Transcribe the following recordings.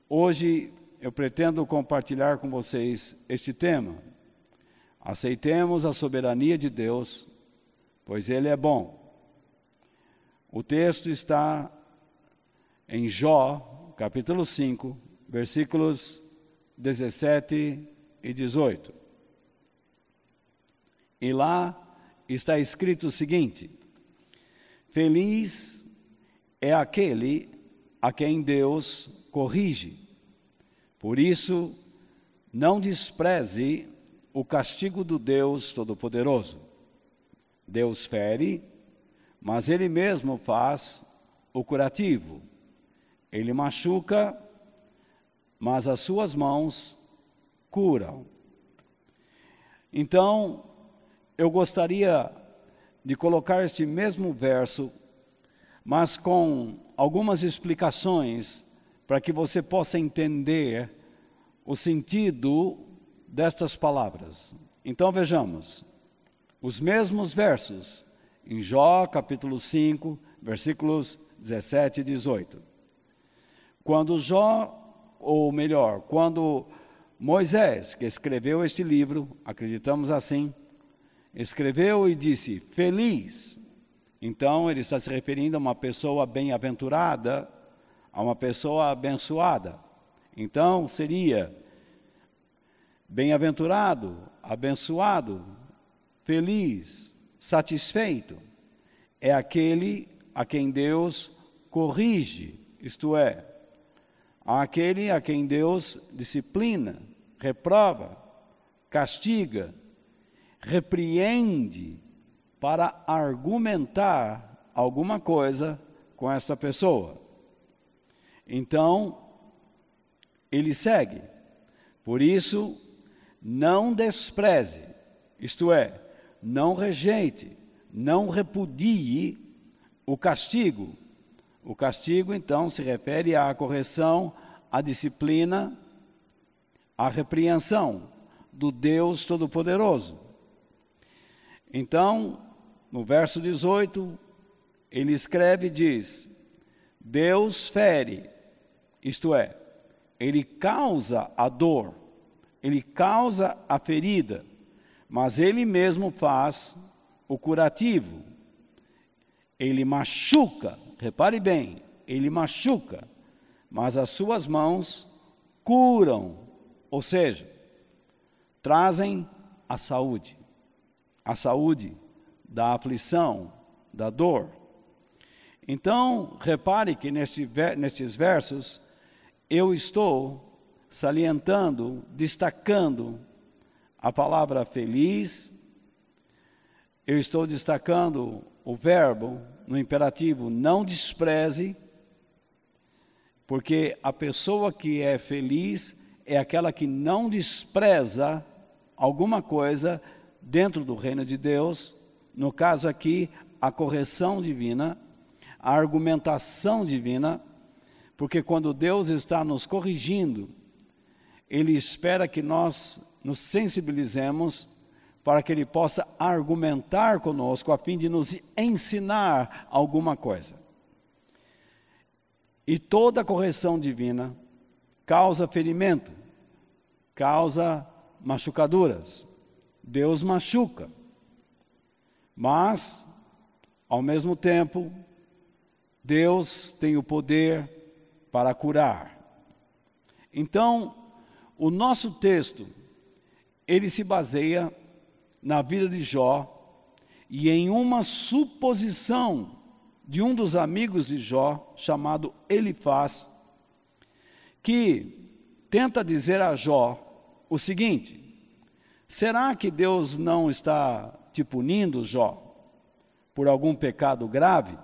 Hoje eu pretendo compartilhar com vocês este tema. Aceitemos a soberania de Deus, pois Ele é bom. O texto está em Jó, capítulo 5, versículos 17 e 18. E lá está escrito o seguinte: feliz é aquele a quem Deus corrige. Por isso, não despreze o castigo do Deus Todo-Poderoso. Deus fere, mas Ele mesmo faz o curativo. Ele machuca, mas as suas mãos curam. Então, eu gostaria de colocar este mesmo verso, mas com algumas explicações, para que você possa entender o sentido destas palavras. Então vejamos, os mesmos versos, em Jó capítulo 5, versículos 17 e 18. Quando Moisés, que escreveu este livro, acreditamos assim, escreveu e disse, feliz. Então ele está se referindo a uma pessoa bem-aventurada, a uma pessoa abençoada. Então seria bem-aventurado, abençoado, feliz, satisfeito. É aquele a quem Deus corrige, isto é, aquele a quem Deus disciplina, reprova, castiga, repreende para argumentar alguma coisa com essa pessoa. Então, ele segue. Por isso, não despreze, isto é, não rejeite, não repudie o castigo. O castigo, então, se refere à correção, à disciplina, à repreensão do Deus Todo-Poderoso. Então, no verso 18, ele escreve e diz, Deus fere, isto é, Ele causa a dor, Ele causa a ferida, mas Ele mesmo faz o curativo. Ele machuca, repare bem, Ele machuca, mas as suas mãos curam, ou seja, trazem a saúde da aflição, da dor. Então, repare que nestes versos, eu estou salientando, destacando a palavra feliz, eu estou destacando o verbo no imperativo não despreze, porque a pessoa que é feliz é aquela que não despreza alguma coisa dentro do reino de Deus, no caso aqui, a correção divina, a argumentação divina, porque quando Deus está nos corrigindo, Ele espera que nós nos sensibilizemos para que Ele possa argumentar conosco, a fim de nos ensinar alguma coisa. E toda correção divina causa ferimento, causa machucaduras. Deus machuca, mas, ao mesmo tempo, Deus tem o poder para curar. Então, o nosso texto, ele se baseia na vida de Jó e em uma suposição de um dos amigos de Jó, chamado Elifaz, que tenta dizer a Jó o seguinte: será que Deus não está te punindo, Jó, por algum pecado grave?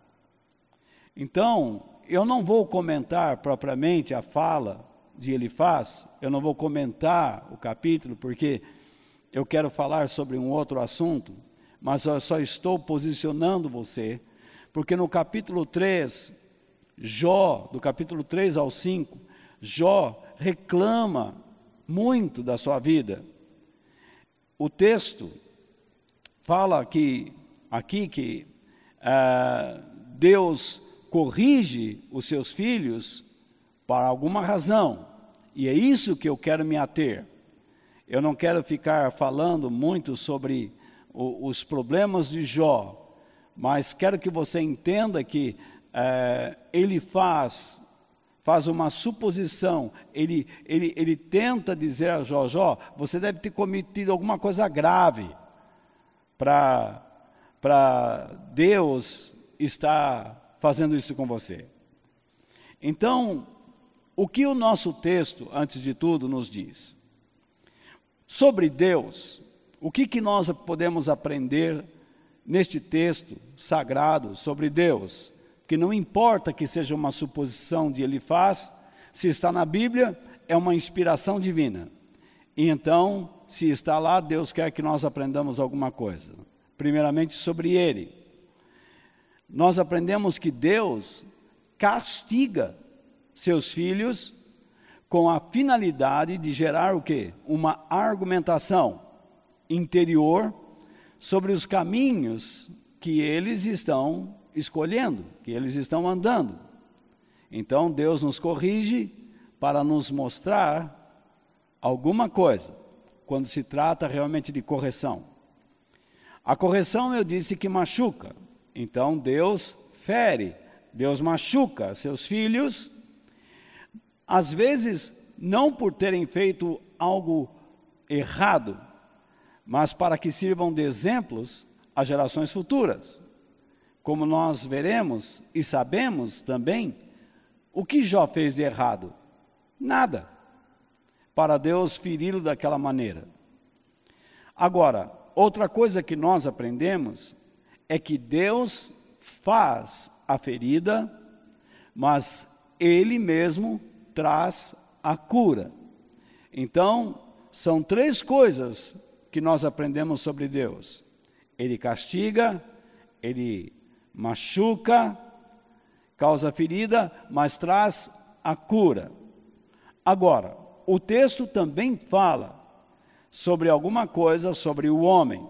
Então, eu não vou comentar propriamente a fala de Elifaz, eu não vou comentar o capítulo, porque eu quero falar sobre um outro assunto, mas eu só estou posicionando você, porque no capítulo 3, Jó, do capítulo 3 ao 5, Jó reclama muito da sua vida. O texto fala aqui que Deus corrige os seus filhos para alguma razão, e é isso que eu quero me ater. Eu não quero ficar falando muito sobre os problemas de Jó, mas quero que você entenda que ele faz uma suposição, ele tenta dizer a Jó: Jó, você deve ter cometido alguma coisa grave para Deus estar fazendo isso com você. Então, o que o nosso texto, antes de tudo, nos diz? Sobre Deus, o que nós podemos aprender neste texto sagrado sobre Deus? Que não importa que seja uma suposição de Elifaz, se está na Bíblia, é uma inspiração divina. E então, se está lá, Deus quer que nós aprendamos alguma coisa. Primeiramente sobre ele. Nós aprendemos que Deus castiga seus filhos com a finalidade de gerar o quê? Uma argumentação interior sobre os caminhos que eles estão escolhendo, que eles estão andando. Então Deus nos corrige para nos mostrar alguma coisa, quando se trata realmente de correção. A correção, eu disse que machuca. Então Deus fere, Deus machuca seus filhos, às vezes não por terem feito algo errado, mas para que sirvam de exemplos às gerações futuras. Como nós veremos e sabemos também, o que Jó fez de errado? Nada, para Deus feri-lo daquela maneira. Agora, outra coisa que nós aprendemos é que Deus faz a ferida, mas Ele mesmo traz a cura. Então, são três coisas que nós aprendemos sobre Deus. Ele castiga, Ele machuca, causa ferida, mas traz a cura. Agora, o texto também fala sobre alguma coisa sobre o homem.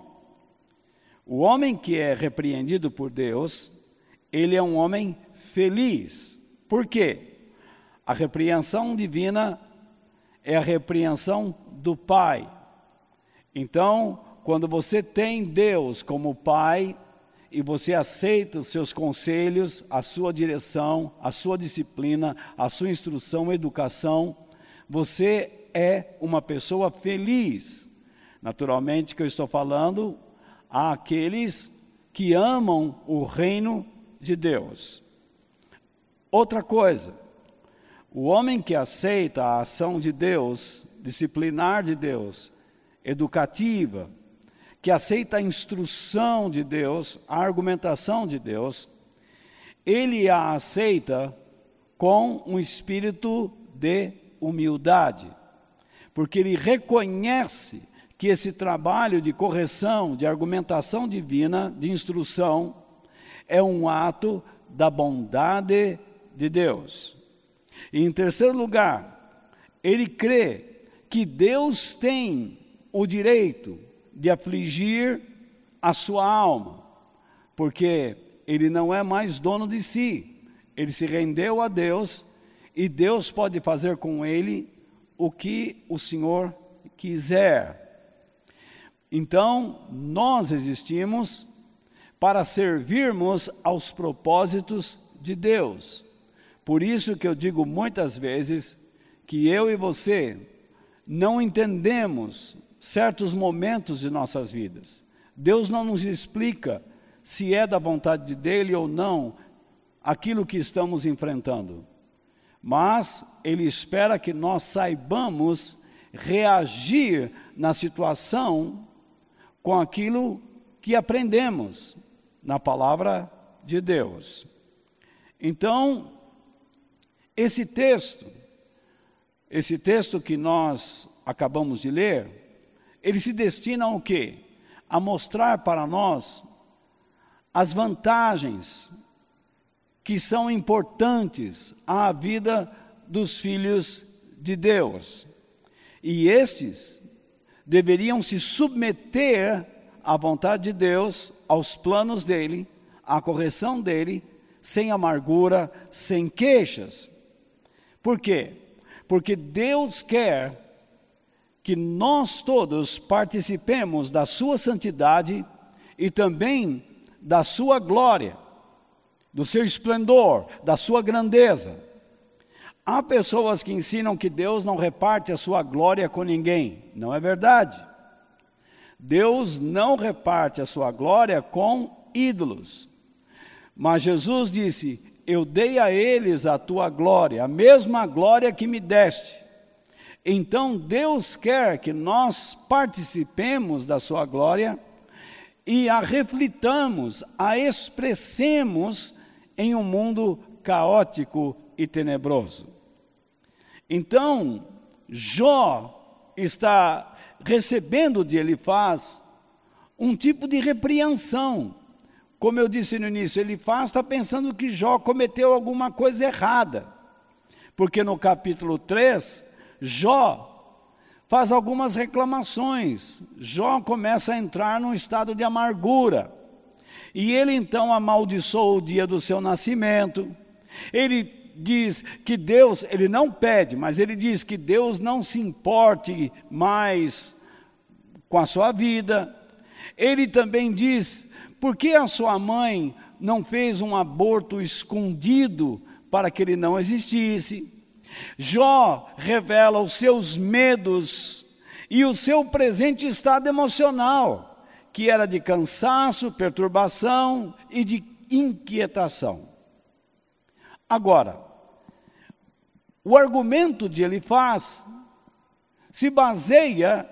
O homem que é repreendido por Deus, ele é um homem feliz. Por quê? A repreensão divina é a repreensão do Pai. Então, quando você tem Deus como Pai, e você aceita os seus conselhos, a sua direção, a sua disciplina, a sua instrução, educação, você é uma pessoa feliz. Naturalmente que eu estou falando àqueles que amam o reino de Deus. Outra coisa, o homem que aceita a ação de Deus, disciplinar de Deus, educativa, que aceita a instrução de Deus, a argumentação de Deus, ele a aceita com um espírito de humildade, porque ele reconhece que esse trabalho de correção, de argumentação divina, de instrução, é um ato da bondade de Deus. E em terceiro lugar, ele crê que Deus tem o direito de afligir a sua alma, porque ele não é mais dono de si, ele se rendeu a Deus, e Deus pode fazer com ele o que o Senhor quiser. Então, nós existimos para servirmos aos propósitos de Deus. Por isso que eu digo muitas vezes que eu e você não entendemos certos momentos de nossas vidas. Deus não nos explica se é da vontade dele ou não aquilo que estamos enfrentando. Mas Ele espera que nós saibamos reagir na situação com aquilo que aprendemos na palavra de Deus. Então, esse texto que nós acabamos de ler, ele se destina ao quê? A mostrar para nós as vantagens que são importantes à vida dos filhos de Deus. E estes deveriam se submeter à vontade de Deus, aos planos dele, à correção dele, sem amargura, sem queixas. Por quê? Porque Deus quer que nós todos participemos da sua santidade e também da sua glória, do seu esplendor, da sua grandeza. Há pessoas que ensinam que Deus não reparte a sua glória com ninguém. Não é verdade. Deus não reparte a sua glória com ídolos. Mas Jesus disse: eu dei a eles a tua glória, a mesma glória que me deste. Então Deus quer que nós participemos da sua glória e a reflitamos, a expressemos em um mundo caótico e tenebroso. Então, Jó está recebendo de Elifaz um tipo de repreensão. Como eu disse no início, Elifaz está pensando que Jó cometeu alguma coisa errada. Porque no capítulo 3, Jó faz algumas reclamações. Jó começa a entrar num estado de amargura. E ele então amaldiçoa o dia do seu nascimento. Ele diz que Deus, ele não pede, mas ele diz que Deus não se importe mais com a sua vida. Ele também diz: por que a sua mãe não fez um aborto escondido para que ele não existisse? Jó revela os seus medos e o seu presente estado emocional, que era de cansaço, perturbação e de inquietação. Agora, o argumento de Elifaz se baseia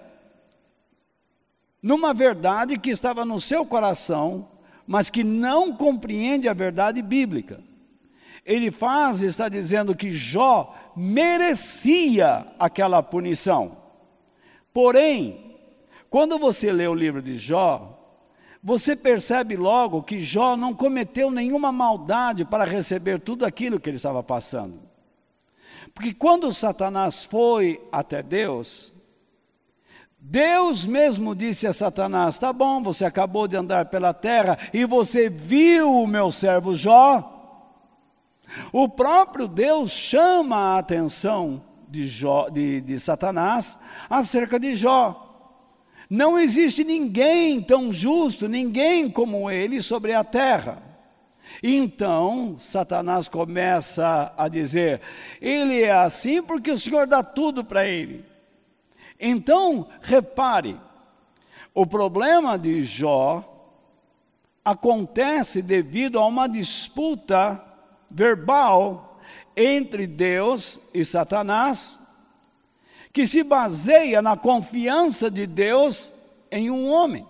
numa verdade que estava no seu coração, mas que não compreende a verdade bíblica. Elifaz está dizendo que Jó merecia aquela punição. Porém, quando você lê o livro de Jó, você percebe logo que Jó não cometeu nenhuma maldade para receber tudo aquilo que ele estava passando. Porque quando Satanás foi até Deus, Deus mesmo disse a Satanás: tá bom, você acabou de andar pela terra e você viu o meu servo Jó. O próprio Deus chama a atenção de Satanás acerca de Jó. Não existe ninguém tão justo, ninguém como ele sobre a terra. Então, Satanás começa a dizer: ele é assim porque o Senhor dá tudo para ele. Então, repare, o problema de Jó acontece devido a uma disputa verbal entre Deus e Satanás, que se baseia na confiança de Deus em um homem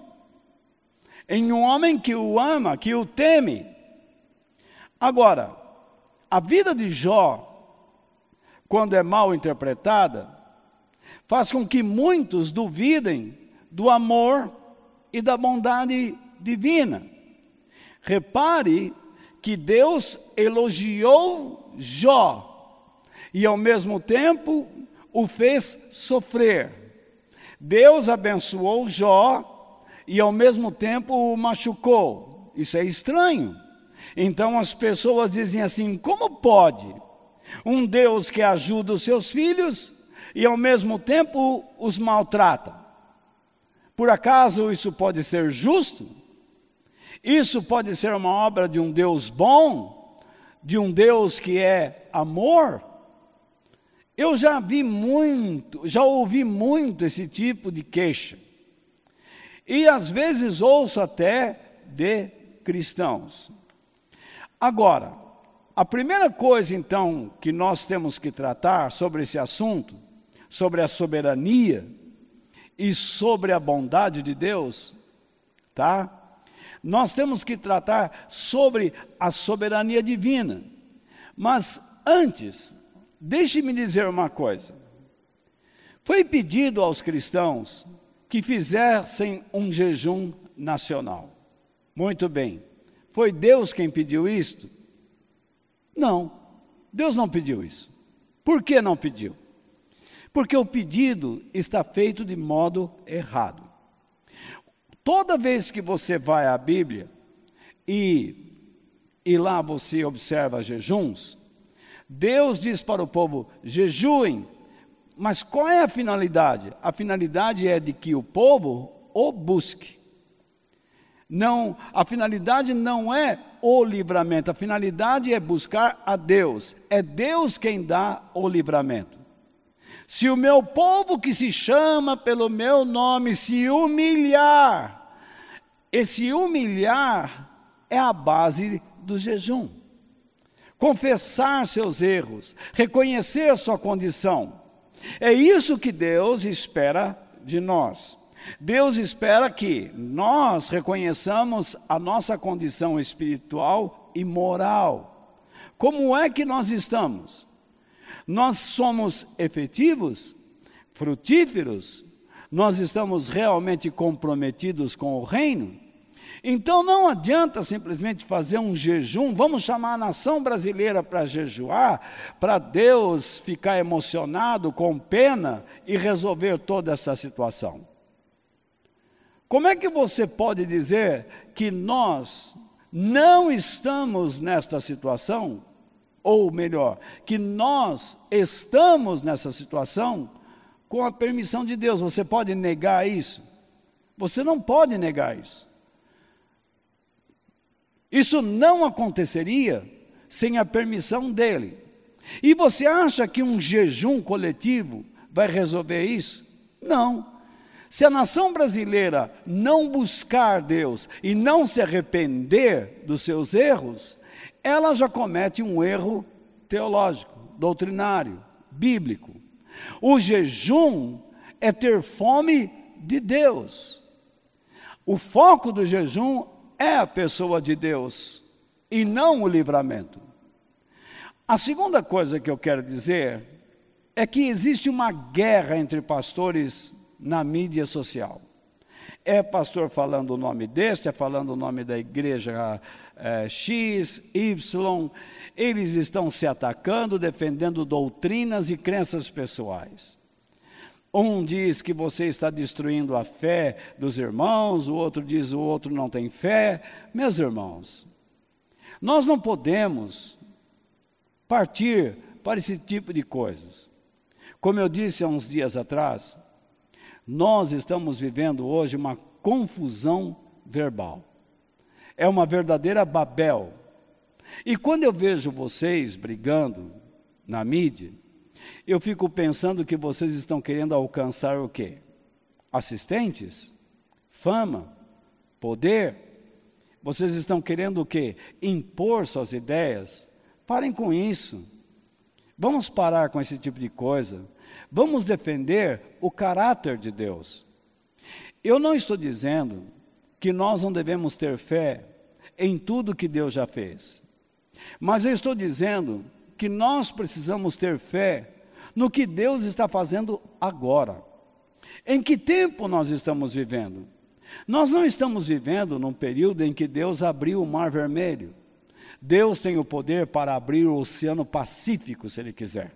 que o ama, que o teme. Agora, a vida de Jó, quando é mal interpretada, faz com que muitos duvidem do amor e da bondade divina. Repare que Deus elogiou Jó e ao mesmo tempo o fez sofrer. Deus abençoou Jó e ao mesmo tempo o machucou. Isso é estranho. Então as pessoas dizem assim: como pode um Deus que ajuda os seus filhos e ao mesmo tempo os maltrata? Por acaso isso pode ser justo? Isso pode ser uma obra de um Deus bom? De um Deus que é amor? Eu já ouvi muito esse tipo de queixa. E às vezes ouço até de cristãos. Agora, a primeira coisa então que nós temos que tratar sobre esse assunto, sobre a soberania e sobre a bondade de Deus, tá? Nós temos que tratar sobre a soberania divina. Mas antes, deixe-me dizer uma coisa. Foi pedido aos cristãos que fizessem um jejum nacional. Muito bem. Foi Deus quem pediu isto? Não, Deus não pediu isso. Por que não pediu? Porque o pedido está feito de modo errado. Toda vez que você vai à Bíblia e lá você observa jejuns, Deus diz para o povo: jejuem. Mas qual é a finalidade? A finalidade é de que o povo o busque. Não, a finalidade não é o livramento, a finalidade é buscar a Deus. É Deus quem dá o livramento. Se o meu povo que se chama pelo meu nome se humilhar, esse humilhar é a base do jejum. Confessar seus erros, reconhecer a sua condição. É isso que Deus espera de nós. Deus espera que nós reconheçamos a nossa condição espiritual e moral. Como é que nós estamos? Nós somos efetivos, frutíferos? Nós estamos realmente comprometidos com o reino? Então não adianta simplesmente fazer um jejum, vamos chamar a nação brasileira para jejuar, para Deus ficar emocionado, com pena e resolver toda essa situação. Como é que você pode dizer que nós não estamos nesta situação? Ou melhor, que nós estamos nessa situação com a permissão de Deus? Você pode negar isso? Você não pode negar isso. Isso não aconteceria sem a permissão dele. E você acha que um jejum coletivo vai resolver isso? Não. Se a nação brasileira não buscar Deus e não se arrepender dos seus erros, ela já comete um erro teológico, doutrinário, bíblico. O jejum é ter fome de Deus. O foco do jejum é a pessoa de Deus e não o livramento. A segunda coisa que eu quero dizer é que existe uma guerra entre pastores na mídia social. É pastor falando o nome deste, é falando o nome da igreja X, Y. Eles estão se atacando, defendendo doutrinas e crenças pessoais. Um diz que você está destruindo a fé dos irmãos, o outro diz o outro não tem fé. Meus irmãos, nós não podemos partir para esse tipo de coisas. Como eu disse há uns dias atrás, nós estamos vivendo hoje uma confusão verbal. É uma verdadeira Babel. E quando eu vejo vocês brigando na mídia, eu fico pensando que vocês estão querendo alcançar o quê? Assistentes? Fama? Poder? Vocês estão querendo o quê? Impor suas ideias? Parem com isso. Vamos parar com esse tipo de coisa. Vamos defender o caráter de Deus. Eu não estou dizendo que nós não devemos ter fé em tudo que Deus já fez. Mas eu estou dizendo que nós precisamos ter fé no que Deus está fazendo agora. Em que tempo nós estamos vivendo? Nós não estamos vivendo num período em que Deus abriu o Mar Vermelho. Deus tem o poder para abrir o Oceano Pacífico, se Ele quiser.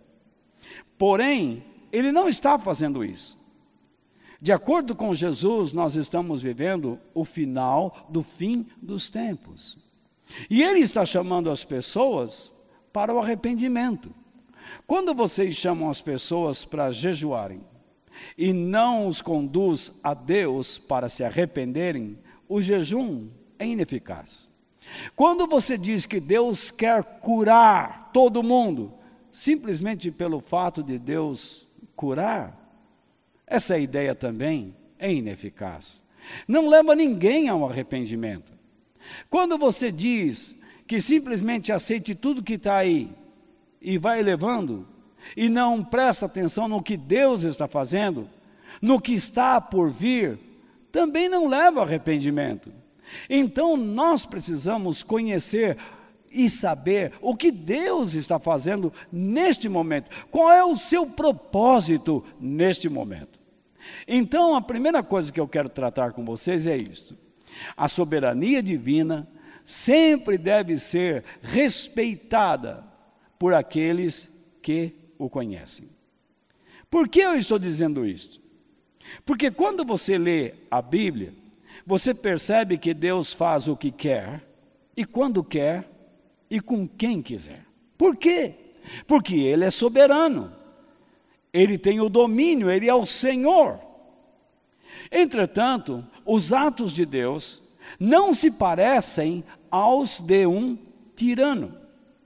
Porém, Ele não está fazendo isso. De acordo com Jesus, nós estamos vivendo o final do fim dos tempos. E Ele está chamando as pessoas para o arrependimento. Quando vocês chamam as pessoas para jejuarem e não os conduz a Deus para se arrependerem, o jejum é ineficaz. Quando você diz que Deus quer curar todo mundo, simplesmente pelo fato de Deus curar, essa ideia também é ineficaz. Não leva ninguém ao arrependimento. Quando você diz que simplesmente aceite tudo que está aí e vai levando, e não presta atenção no que Deus está fazendo, no que está por vir, também não leva ao arrependimento. Então nós precisamos conhecer e saber o que Deus está fazendo neste momento. Qual é o seu propósito neste momento? Então a primeira coisa que eu quero tratar com vocês é isto. A soberania divina sempre deve ser respeitada por aqueles que o conhecem. Por que eu estou dizendo isto? Porque quando você lê a Bíblia, você percebe que Deus faz o que quer, e quando quer, e com quem quiser. Por quê? porque Ele é soberano, Ele tem o domínio, Ele é o Senhor. Entretanto, os atos de Deus não se parecem aos de um tirano.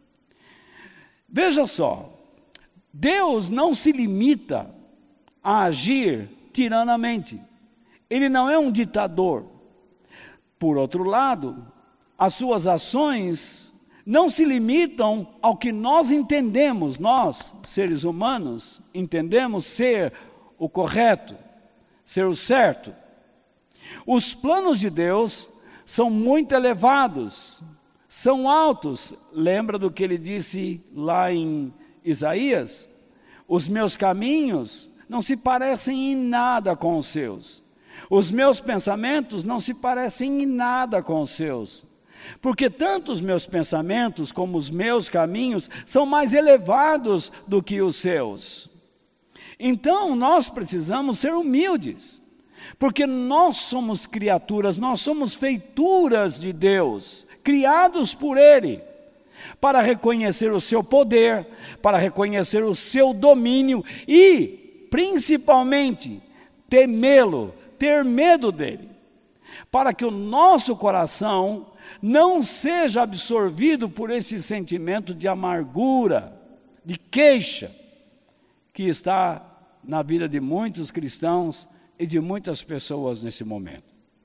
Veja só, Deus não se limita a agir tiranamente. Ele não é um ditador. Por outro lado, as suas ações não se limitam ao que nós entendemos, nós, seres humanos, entendemos ser o correto, ser o certo. Os planos de Deus são muito elevados, são altos. Lembra do que ele disse lá em Isaías? Os meus caminhos não se parecem em nada com os seus. Os meus pensamentos não se parecem em nada com os seus. Porque tanto os meus pensamentos como os meus caminhos são mais elevados do que os seus. Então nós precisamos ser humildes. Porque nós somos criaturas, nós somos feituras de Deus, criados por Ele, para reconhecer o seu poder, para reconhecer o seu domínio e, principalmente, temê-lo, ter medo dele, para que o nosso coração não seja absorvido por esse sentimento de amargura, de queixa, que está na vida de muitos cristãos e de muitas pessoas nesse momento.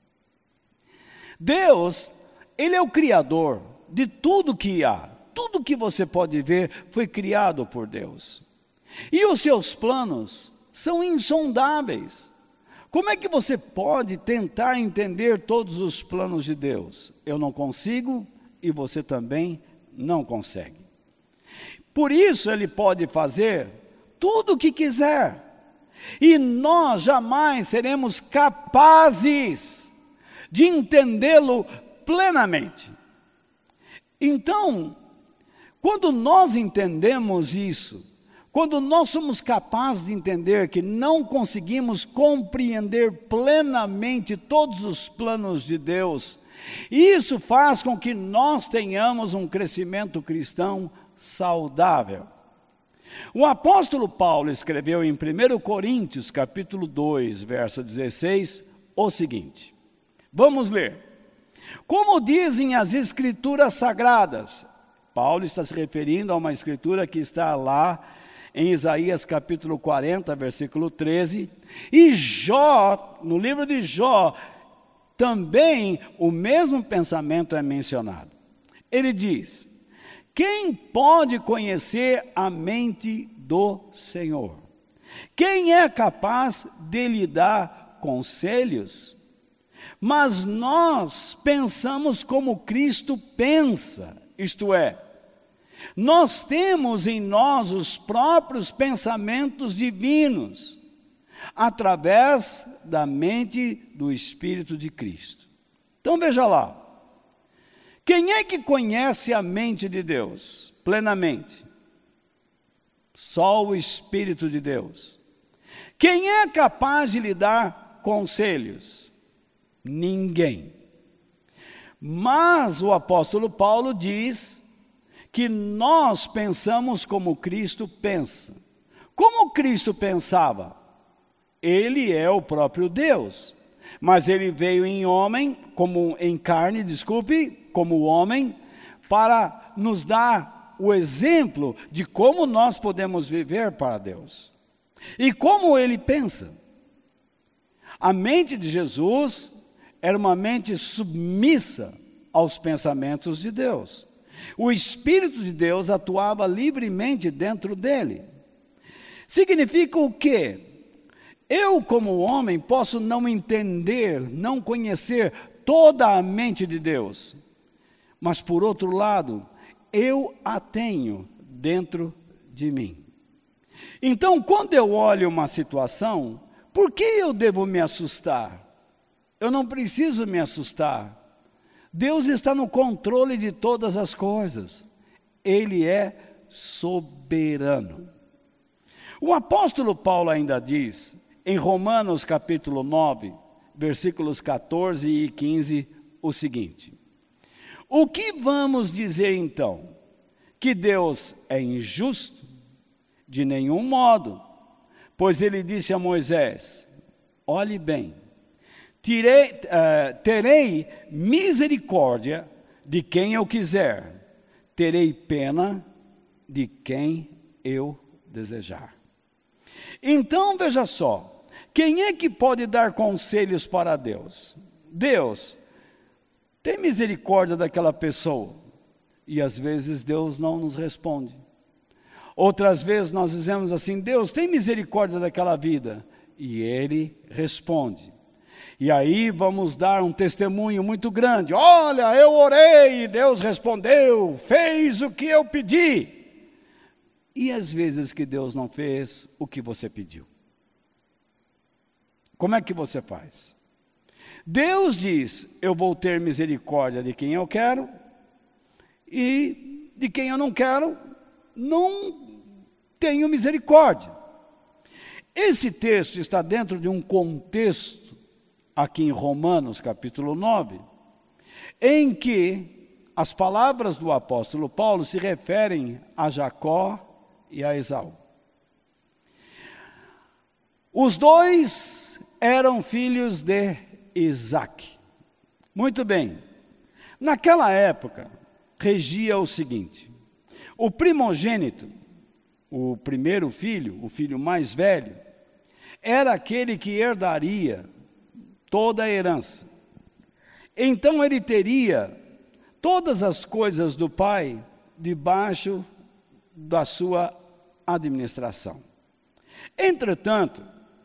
Deus, Ele é o Criador de tudo que há. Tudo que você pode ver foi criado por Deus. E os seus planos são insondáveis. Como é que você pode tentar entender todos os planos de Deus? Eu não consigo e você também não consegue. Por isso Ele pode fazer tudo o que quiser. E nós jamais seremos capazes de entendê-lo plenamente. Então, quando nós entendemos isso, quando nós somos capazes de entender que não conseguimos compreender plenamente todos os planos de Deus, isso faz com que nós tenhamos um crescimento cristão saudável. O apóstolo Paulo escreveu em 1 Coríntios, capítulo 2, verso 16, o seguinte. Vamos ler. Como dizem as escrituras sagradas, Paulo está se referindo a uma escritura que está lá em Isaías capítulo 40, versículo 13, e Jó, no livro de Jó, também o mesmo pensamento é mencionado. Ele diz: quem pode conhecer a mente do Senhor? Quem é capaz de lhe dar conselhos? Mas nós pensamos como Cristo pensa, isto é, nós temos em nós os próprios pensamentos divinos, através da mente do Espírito de Cristo. Então veja lá, quem é que conhece a mente de Deus plenamente? Só o Espírito de Deus. Quem é capaz de lhe dar conselhos? Ninguém. Mas o apóstolo Paulo diz que nós pensamos como Cristo pensa. Como Cristo pensava? Ele é o próprio Deus, mas ele veio em carne, como homem, para nos dar o exemplo de como nós podemos viver para Deus. E como ele pensa? A mente de Jesus era uma mente submissa aos pensamentos de Deus. O Espírito de Deus atuava livremente dentro dele. Significa o quê? Eu, como homem, posso não entender, não conhecer toda a mente de Deus. Mas, por outro lado, eu a tenho dentro de mim. Então, quando eu olho uma situação, por que eu devo me assustar? Eu não preciso me assustar. Deus está no controle de todas as coisas. Ele é soberano. O apóstolo Paulo ainda diz, em Romanos capítulo 9, versículos 14 e 15, o seguinte: o que vamos dizer então? que Deus é injusto? De nenhum modo, pois ele disse a Moisés: olhe bem, terei misericórdia de quem eu quiser, terei pena de quem eu desejar. Então veja só, quem é que pode dar conselhos para Deus? Deus, tem misericórdia daquela pessoa. E às vezes Deus não nos responde. Outras vezes nós dizemos assim: Deus, tem misericórdia daquela vida. E Ele responde. E aí vamos dar um testemunho muito grande: olha, eu orei e Deus respondeu, fez o que eu pedi. E às vezes que Deus não fez o que você pediu. Como é que você faz? Deus diz: eu vou ter misericórdia de quem eu quero, e de quem eu não quero, não tenho misericórdia. Esse texto está dentro de um contexto, aqui em Romanos capítulo 9, em que as palavras do apóstolo Paulo se referem a Jacó e a Esaú. Os dois eram filhos de Isaque. Muito bem, naquela época regia o seguinte: o primogênito, o primeiro filho, o filho mais velho, era aquele que herdaria toda a herança. Então ele teria todas as coisas do pai debaixo da sua administração. Entretanto,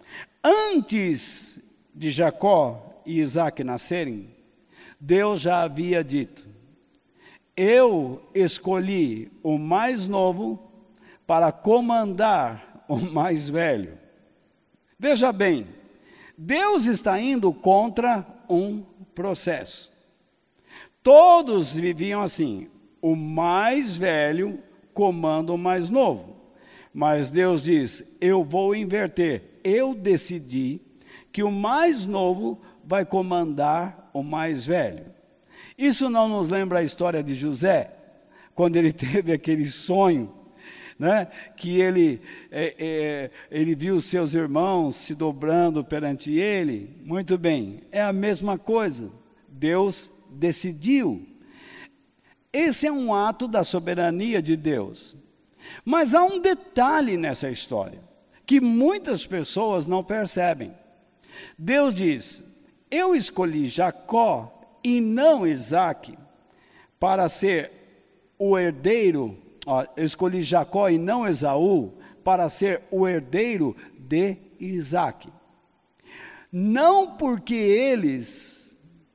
antes de Jacó e Isaque nascerem, Deus já havia dito: eu escolhi o mais novo para comandar o mais velho. Veja bem, Deus está indo contra um processo. Todos viviam assim: o mais velho comanda o mais novo. Mas Deus diz: eu vou inverter. Eu decidi que o mais novo vai comandar o mais velho. Isso não nos lembra a história de José, quando ele teve aquele sonho, né, que ele viu seus irmãos se dobrando perante ele? Muito bem, é a mesma coisa. Deus decidiu. Esse é um ato da soberania de Deus. Mas há um detalhe nessa história, que muitas pessoas não percebem. Deus diz: eu escolhi Jacó e não Isaque para ser o herdeiro, eu escolhi Jacó e não Esaú para ser o herdeiro de Isaque. Não porque eles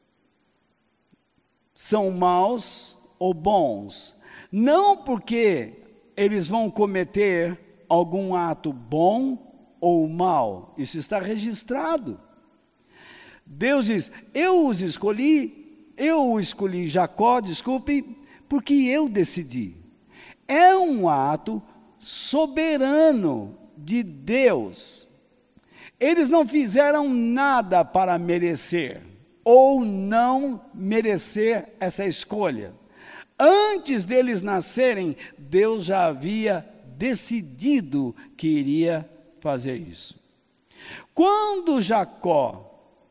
são maus ou bons, não porque eles vão cometer algum ato bom ou mal, isso está registrado. Deus diz: eu escolhi Jacó, porque eu decidi. É um ato soberano de Deus. Eles não fizeram nada para merecer ou não merecer essa escolha. Antes deles nascerem, Deus já havia decidido que iria fazer isso. Quando Jacó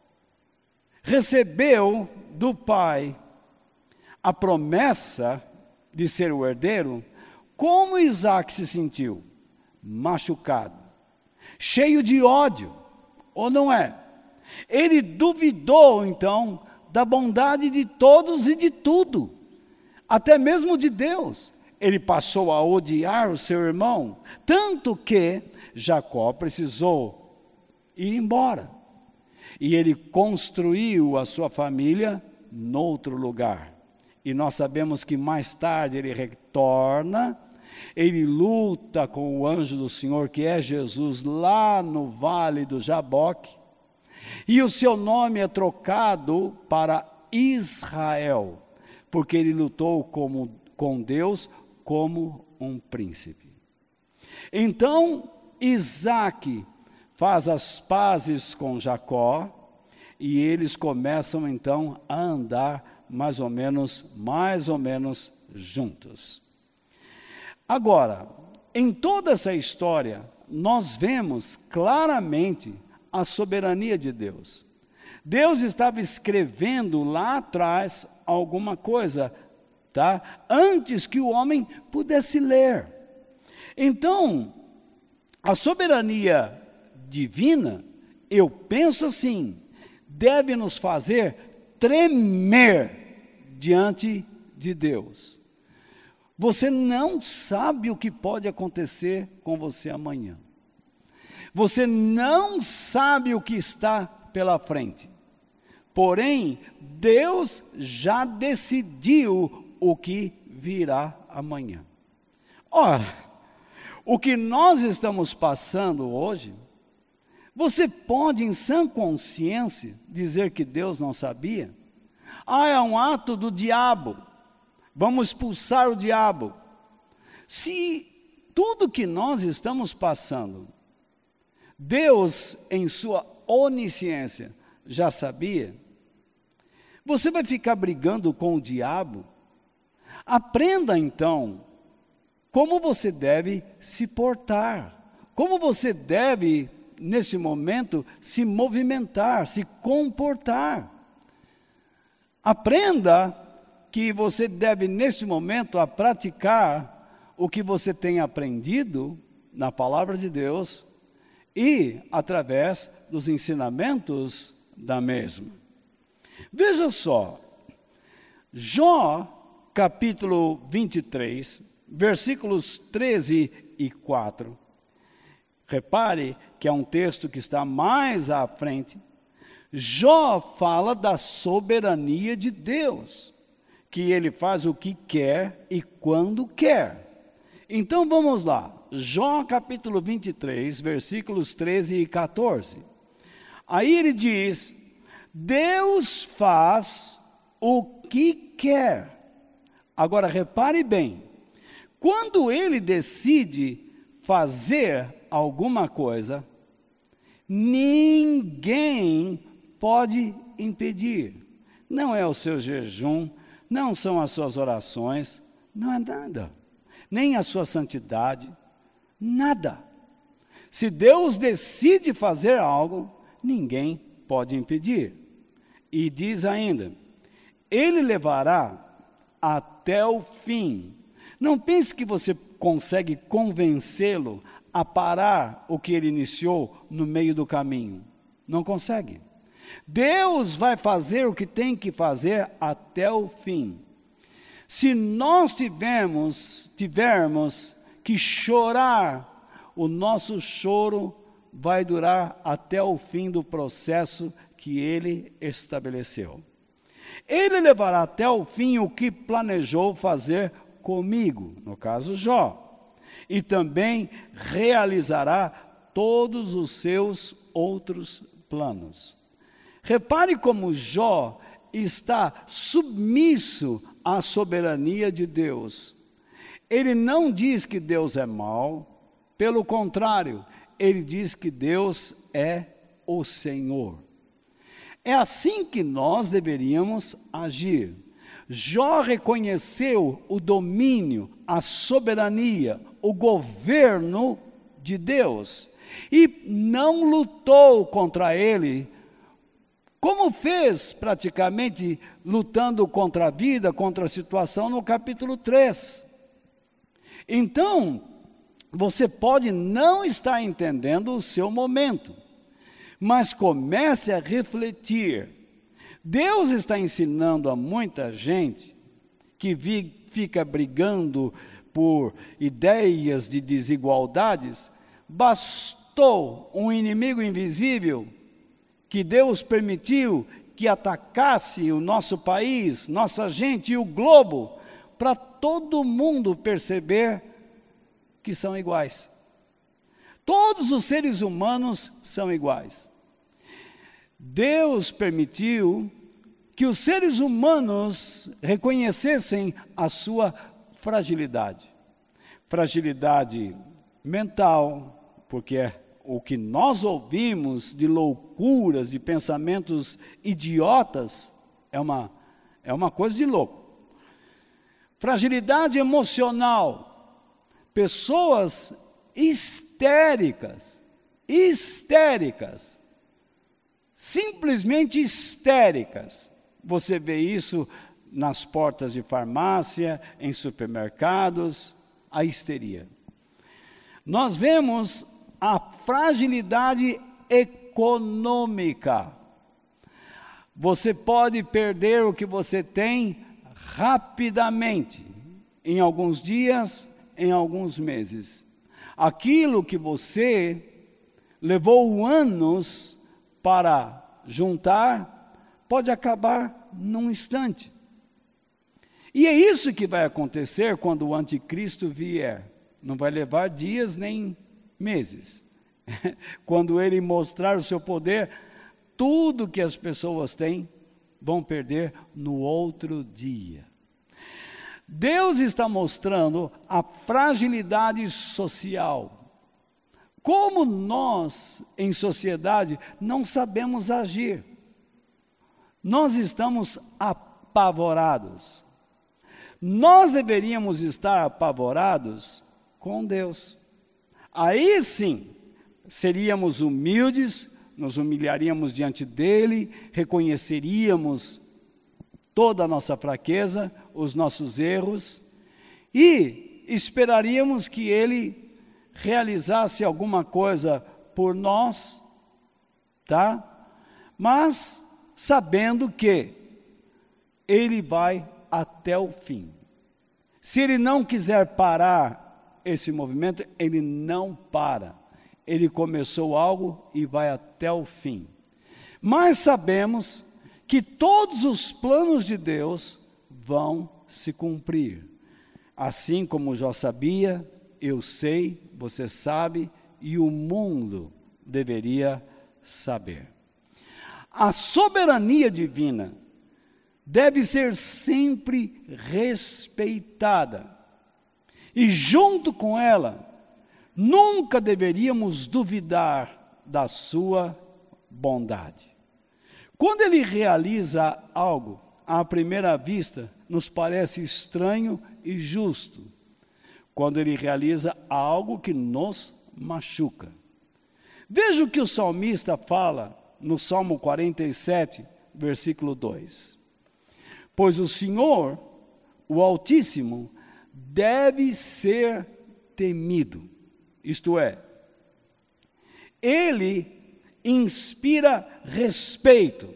recebeu do pai a promessa de ser o herdeiro, como Isaque se sentiu? Machucado, cheio de ódio, ou não é? Ele duvidou então da bondade de todos e de tudo, até mesmo de Deus. Ele passou a odiar o seu irmão, tanto que Jacó precisou ir embora. E ele construiu a sua família noutro lugar. E nós sabemos que mais tarde ele retorna, ele luta com o anjo do Senhor, que é Jesus, lá no vale do Jaboque. E o seu nome é trocado para Israel, porque ele lutou com Deus como um príncipe. Então, Isaque faz as pazes com Jacó, e eles começam então a andar mais ou menos juntos. Agora, em toda essa história, nós vemos claramente a soberania de Deus. Deus estava escrevendo lá atrás alguma coisa, tá? Antes que o homem pudesse ler. Então, a soberania divina, eu penso assim, deve nos fazer tremer diante de Deus. Você não sabe o que pode acontecer com você amanhã. Você não sabe o que está pela frente. Porém, Deus já decidiu o que virá amanhã. Ora, o que nós estamos passando hoje, você pode, em sã consciência, dizer que Deus não sabia? É um ato do diabo. Vamos expulsar o diabo. Se tudo que nós estamos passando, Deus, em sua onisciência, já sabia, você vai ficar brigando com o diabo? Aprenda então como você deve se portar, como você deve, nesse momento, se movimentar, se comportar. Aprenda que você deve, neste momento, a praticar o que você tem aprendido na palavra de Deus e através dos ensinamentos da mesma. Veja só, Jó, capítulo 23, versículos 13 e 4. Repare que é um texto que está mais à frente. Jó fala da soberania de Deus, que ele faz o que quer e quando quer. Então vamos lá, Jó capítulo 23, versículos 13 e 14. Aí ele diz: Deus faz o que quer. Agora repare bem, quando ele decide fazer alguma coisa, ninguém pode impedir. Não é o seu jejum, não são as suas orações, não é nada. Nem a sua santidade, nada. Se Deus decide fazer algo, ninguém pode impedir. E diz ainda, Ele levará até o fim. Não pense que você consegue convencê-lo a parar o que ele iniciou no meio do caminho. Não consegue. Deus vai fazer o que tem que fazer até o fim. Se nós tivermos que chorar, o nosso choro vai durar até o fim do processo que Ele estabeleceu. Ele levará até o fim o que planejou fazer comigo, no caso Jó, e também realizará todos os seus outros planos. Repare como Jó está submisso à soberania de Deus. Ele não diz que Deus é mau, pelo contrário, ele diz que Deus é o Senhor. É assim que nós deveríamos agir. Jó reconheceu o domínio, a soberania, o governo de Deus e não lutou contra ele, como fez praticamente lutando contra a vida, contra a situação no capítulo 3. Então, você pode não estar entendendo o seu momento, mas comece a refletir. Deus está ensinando a muita gente que fica brigando por ideias de desigualdades. Bastou um inimigo invisível que Deus permitiu que atacasse o nosso país, nossa gente e o globo, para todo mundo perceber que são iguais. Todos os seres humanos são iguais. Deus permitiu que os seres humanos reconhecessem a sua fragilidade. Fragilidade mental, porque é o que nós ouvimos de loucuras, de pensamentos idiotas, é uma coisa de louco. Fragilidade emocional. pessoas histéricas, simplesmente histéricas. Você vê isso nas portas de farmácia, em supermercados, a histeria. Nós vemos a fragilidade econômica. Você pode perder o que você tem rapidamente, em alguns dias, em alguns meses. Aquilo que você levou anos para juntar, pode acabar num instante. E é isso que vai acontecer quando o anticristo vier. Não vai levar dias nem meses. Quando ele mostrar o seu poder, tudo que as pessoas têm vão perder no outro dia. Deus está mostrando a fragilidade social. Como nós, em sociedade, não sabemos agir. Nós estamos apavorados. Nós deveríamos estar apavorados com Deus. Aí sim, seríamos humildes, nos humilharíamos diante dele, reconheceríamos toda a nossa fraqueza, os nossos erros, e esperaríamos que ele realizasse alguma coisa por nós, tá? Mas sabendo que ele vai até o fim. Se ele não quiser parar esse movimento, ele não para. Ele começou algo e vai até o fim. Mas sabemos que todos os planos de Deus vão se cumprir. Assim como Jó sabia, eu sei, você sabe, e o mundo deveria saber. A soberania divina deve ser sempre respeitada. E junto com ela, nunca deveríamos duvidar da sua bondade. Quando ele realiza algo, à primeira vista, nos parece estranho e justo. Quando ele realiza algo que nos machuca. Veja o que o salmista fala no Salmo 47, versículo 2. Pois o Senhor, o Altíssimo, deve ser temido. Isto é, ele inspira respeito,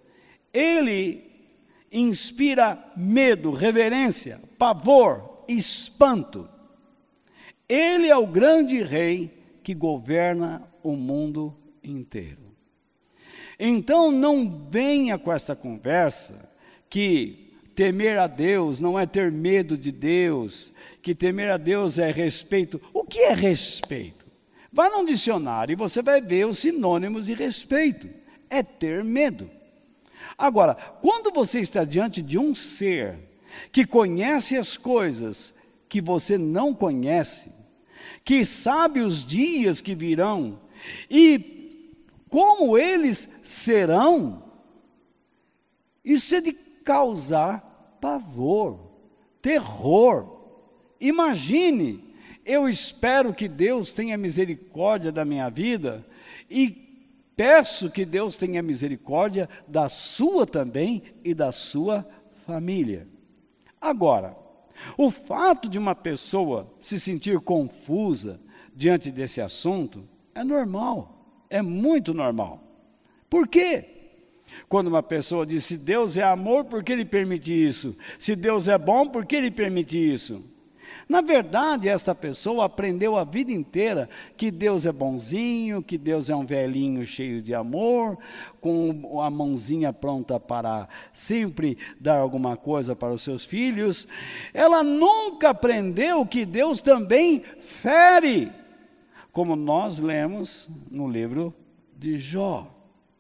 ele inspira medo, reverência, pavor, espanto. Ele é o grande rei que governa o mundo inteiro. Então não venha com esta conversa que temer a Deus não é ter medo de Deus, que temer a Deus é respeito. O que é respeito? Vá num dicionário e você vai ver os sinônimos de respeito. É ter medo. Agora, quando você está diante de um ser que conhece as coisas que você não conhece, que sabe os dias que virão e como eles serão, isso é de causar pavor, terror. Imagine, eu espero que Deus tenha misericórdia da minha vida e peço que Deus tenha misericórdia da sua também e da sua família. Agora, o fato de uma pessoa se sentir confusa diante desse assunto é normal, é muito normal. Por quê? Quando uma pessoa diz, se Deus é amor, por que ele permite isso? Se Deus é bom, por que ele permite isso? Na verdade, esta pessoa aprendeu a vida inteira que Deus é bonzinho, que Deus é um velhinho cheio de amor, com a mãozinha pronta para sempre dar alguma coisa para os seus filhos. Ela nunca aprendeu que Deus também fere, como nós lemos no livro de Jó.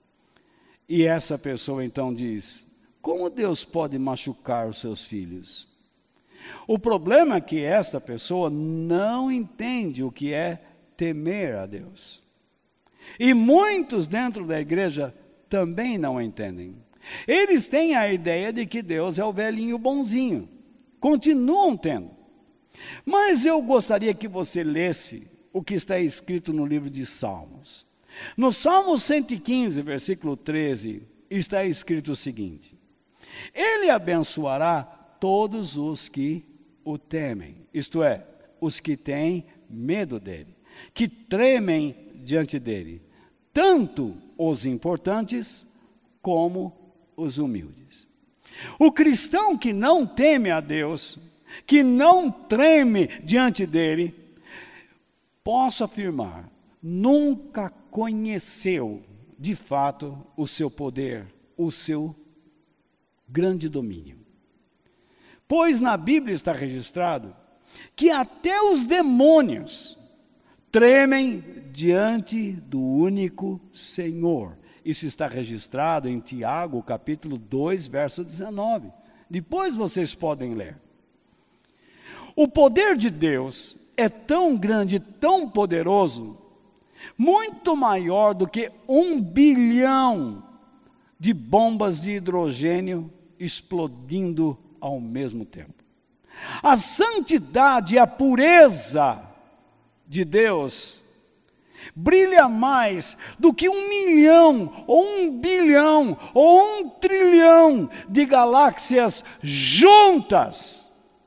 E essa pessoa então diz, como Deus pode machucar os seus filhos? O problema é que esta pessoa não entende o que é temer a Deus. E muitos dentro da igreja também não entendem. Eles têm a ideia de que Deus é o velhinho bonzinho. Continuam tendo. Mas eu gostaria que você lesse o que está escrito no livro de Salmos. No Salmo 115, versículo 13, está escrito o seguinte: Ele abençoará todos os que o temem, isto é, os que têm medo dele, que tremem diante dele, tanto os importantes como os humildes. O cristão que não teme a Deus, que não treme diante dele, posso afirmar, nunca conheceu de fato o seu poder, o seu grande domínio. Pois na Bíblia está registrado que até os demônios tremem diante do único Senhor. Isso está registrado em Tiago, capítulo 2, verso 19. Depois vocês podem ler. O poder de Deus é tão grande, tão poderoso, muito maior do que 1 bilhão de bombas de hidrogênio explodindo ao mesmo tempo. A santidade e a pureza de Deus brilha mais do que 1 milhão, ou 1 bilhão, ou 1 trilhão de galáxias juntas.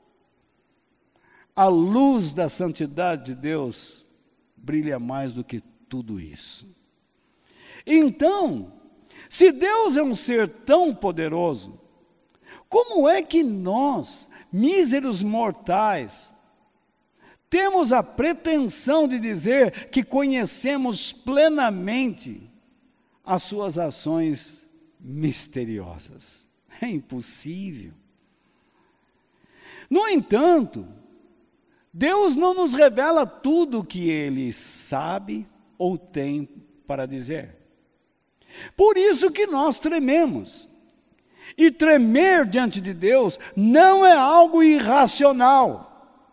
A luz da santidade de Deus brilha mais do que tudo isso. Então, se Deus é um ser tão poderoso, como é que nós, míseros mortais, temos a pretensão de dizer que conhecemos plenamente as suas ações misteriosas? É impossível. No entanto, Deus não nos revela tudo o que Ele sabe ou tem para dizer. Por isso que nós trememos. E tremer diante de Deus não é algo irracional.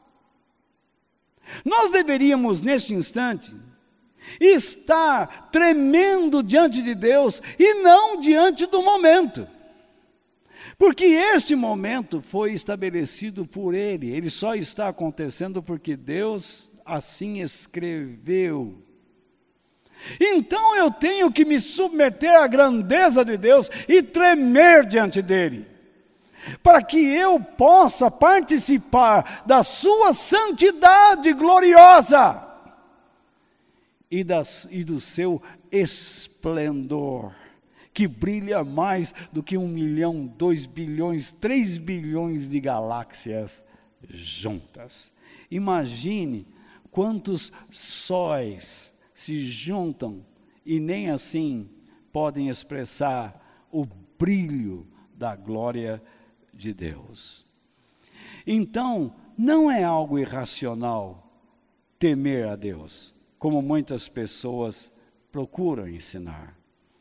Nós deveríamos, neste instante, estar tremendo diante de Deus e não diante do momento. Porque este momento foi estabelecido por Ele. Ele só está acontecendo porque Deus assim escreveu. Então eu tenho que me submeter à grandeza de Deus e tremer diante dEle, para que eu possa participar da sua santidade gloriosa e do seu esplendor, que brilha mais do que 1 milhão, 2 bilhões, 3 bilhões de galáxias juntas. Imagine quantos sóis se juntam e nem assim podem expressar o brilho da glória de Deus. Então, não é algo irracional temer a Deus, como muitas pessoas procuram ensinar.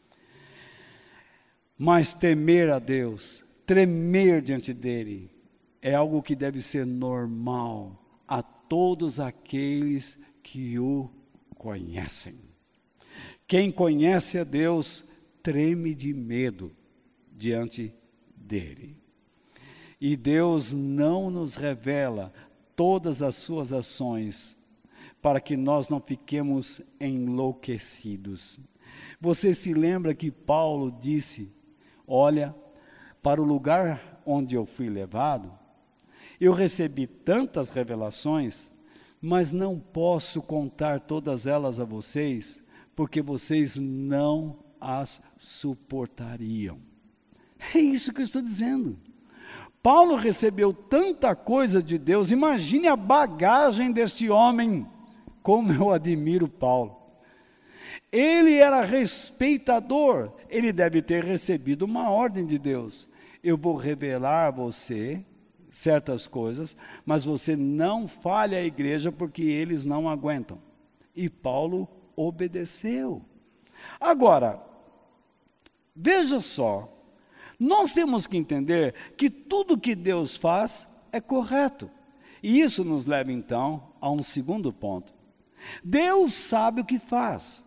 Mas temer a Deus, tremer diante dEle, é algo que deve ser normal a todos aqueles que o conhecem. Quem conhece a Deus, treme de medo diante dEle. E Deus não nos revela todas as suas ações para que nós não fiquemos enlouquecidos. Você se lembra que Paulo disse: olha, para o lugar onde eu fui levado, eu recebi tantas revelações, mas não posso contar todas elas a vocês, porque vocês não as suportariam. É isso que eu estou dizendo. Paulo recebeu tanta coisa de Deus, imagine a bagagem deste homem, como eu admiro Paulo. Ele era respeitador, ele deve ter recebido uma ordem de Deus. Eu vou revelar a você certas coisas, mas você não fale à igreja porque eles não aguentam. E Paulo obedeceu. Agora, veja só, nós temos que entender que tudo que Deus faz é correto. E isso nos leva então a um segundo ponto. Deus sabe o que faz.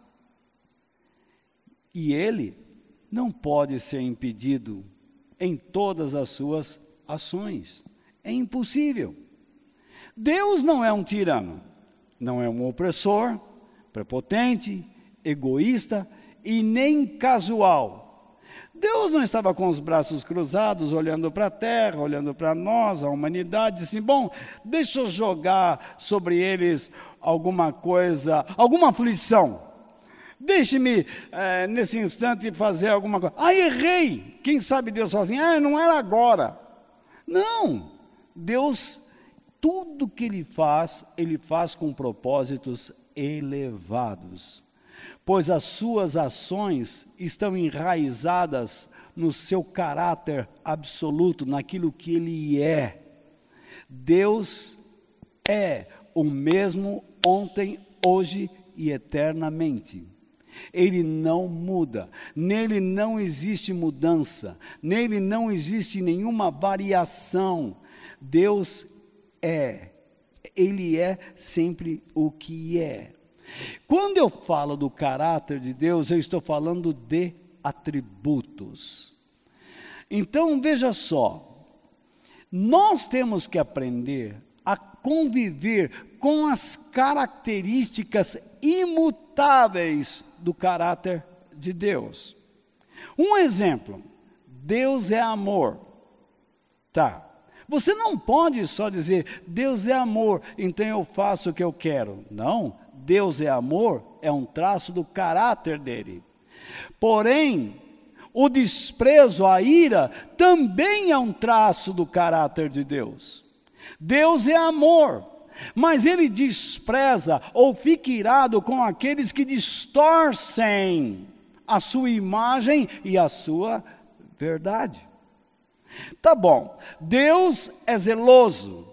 E Ele não pode ser impedido em todas as suas ações. É impossível. Deus não é um tirano, não é um opressor, prepotente, egoísta e nem casual. Deus não estava com os braços cruzados, olhando para a terra, olhando para nós, a humanidade, assim, bom, deixa eu jogar sobre eles alguma coisa, alguma aflição. Deixe-me, nesse instante, fazer alguma coisa. Errei! Quem sabe Deus fala assim, não era agora. Não! Deus, tudo que Ele faz com propósitos elevados. Pois as suas ações estão enraizadas no seu caráter absoluto, naquilo que Ele é. Deus é o mesmo ontem, hoje e eternamente. Ele não muda, nele não existe mudança, nele não existe nenhuma variação. Deus Ele é sempre o que é. Quando eu falo do caráter de Deus, eu estou falando de atributos. Então, veja só, nós temos que aprender a conviver com as características imutáveis do caráter de Deus. Um exemplo, Deus é amor. Tá. Você não pode só dizer, Deus é amor, então eu faço o que eu quero. Não, Deus é amor, é um traço do caráter dele. Porém, o desprezo, a ira, também é um traço do caráter de Deus. Deus é amor, mas Ele despreza ou fica irado com aqueles que distorcem a sua imagem e a sua verdade. Tá bom, Deus é zeloso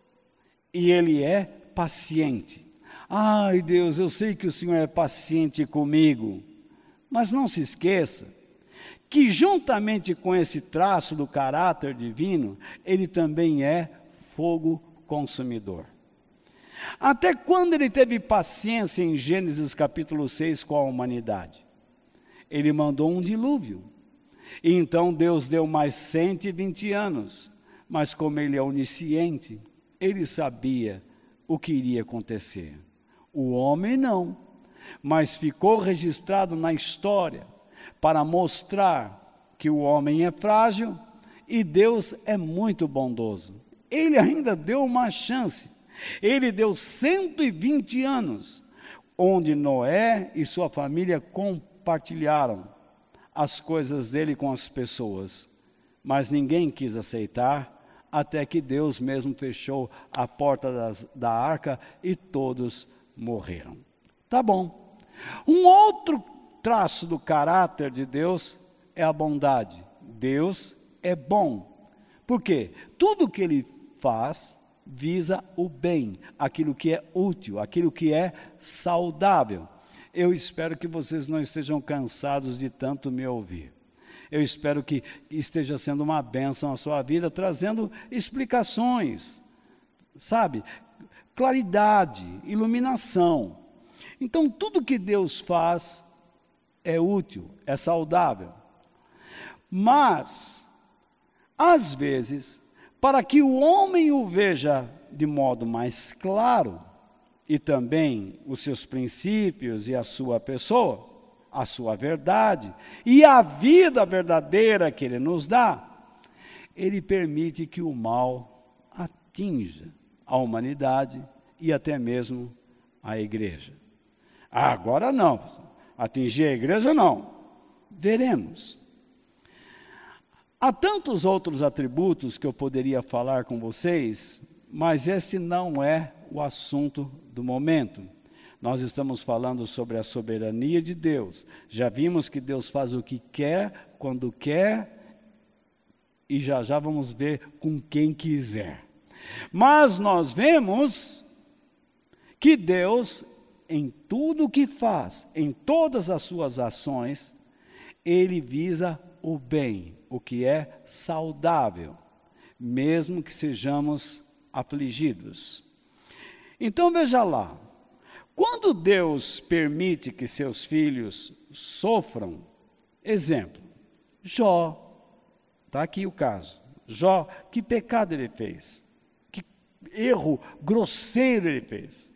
e Ele é paciente. Ai Deus, eu sei que o Senhor é paciente comigo, mas não se esqueça que juntamente com esse traço do caráter divino, Ele também é fogo consumidor. Até quando Ele teve paciência em Gênesis capítulo 6 com a humanidade? Ele mandou um dilúvio. E então Deus deu mais 120 anos, mas como Ele é onisciente, Ele sabia o que iria acontecer. O homem não, mas ficou registrado na história para mostrar que o homem é frágil e Deus é muito bondoso. Ele ainda deu uma chance. Ele deu 120 anos, onde Noé e sua família compartilharam as coisas dele com as pessoas, mas ninguém quis aceitar, até que Deus mesmo fechou a porta da arca e todos morreram. Tá bom. Um outro traço do caráter de Deus é a bondade. Deus é bom. Por quê? Tudo que Ele faz visa o bem, aquilo que é útil, aquilo que é saudável. Eu espero que vocês não estejam cansados de tanto me ouvir. Eu espero que esteja sendo uma bênção à sua vida, trazendo explicações, sabe? Claridade, iluminação. Então, tudo que Deus faz é útil, é saudável. Mas, às vezes, para que o homem o veja de modo mais claro, e também os seus princípios e a sua pessoa, a sua verdade e a vida verdadeira que Ele nos dá, Ele permite que o mal atinja a humanidade e até mesmo a igreja. Agora não, atingir a igreja não, veremos. Há tantos outros atributos que eu poderia falar com vocês, mas este não é o assunto do momento. Nós estamos falando sobre a soberania de Deus. Já vimos que Deus faz o que quer, quando quer, e já vamos ver com quem quiser. Mas nós vemos que Deus, em tudo o que faz, em todas as suas ações, Ele visa o bem, o que é saudável, mesmo que sejamos afligidos. Então veja lá, quando Deus permite que seus filhos sofram, exemplo, Jó, está aqui o caso, Jó, que pecado ele fez? erro grosseiro ele fez.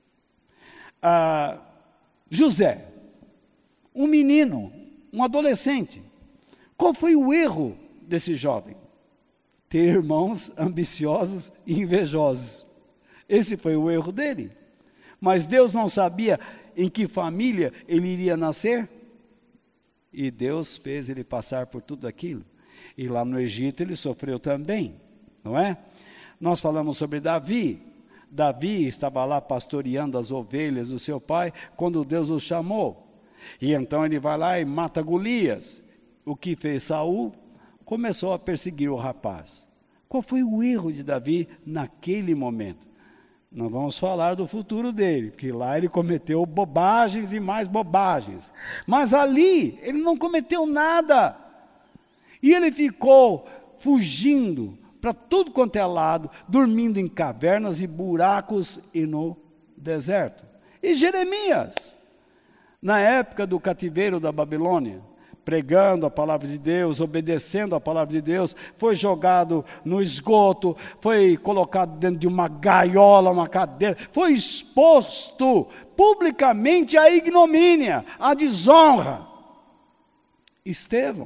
José, um menino, um adolescente. Qual foi o erro desse jovem? Ter irmãos ambiciosos e invejosos. Esse foi o erro dele. Mas Deus não sabia em que família ele iria nascer? E Deus fez ele passar por tudo aquilo. E lá no Egito ele sofreu também, não é? Nós falamos sobre Davi. Davi estava lá pastoreando as ovelhas do seu pai, quando Deus o chamou. E então ele vai lá e mata Golias. O que fez Saul? Começou a perseguir o rapaz. Qual foi o erro de Davi naquele momento? Não vamos falar do futuro dele, porque lá ele cometeu bobagens e mais bobagens. Mas ali, ele não cometeu nada. E ele ficou fugindo para tudo quanto é lado, dormindo em cavernas e buracos e no deserto. E Jeremias, na época do cativeiro da Babilônia, pregando a palavra de Deus, obedecendo a palavra de Deus, foi jogado no esgoto, foi colocado dentro de uma gaiola, uma cadeira, foi exposto publicamente à ignomínia, à desonra. Estevão,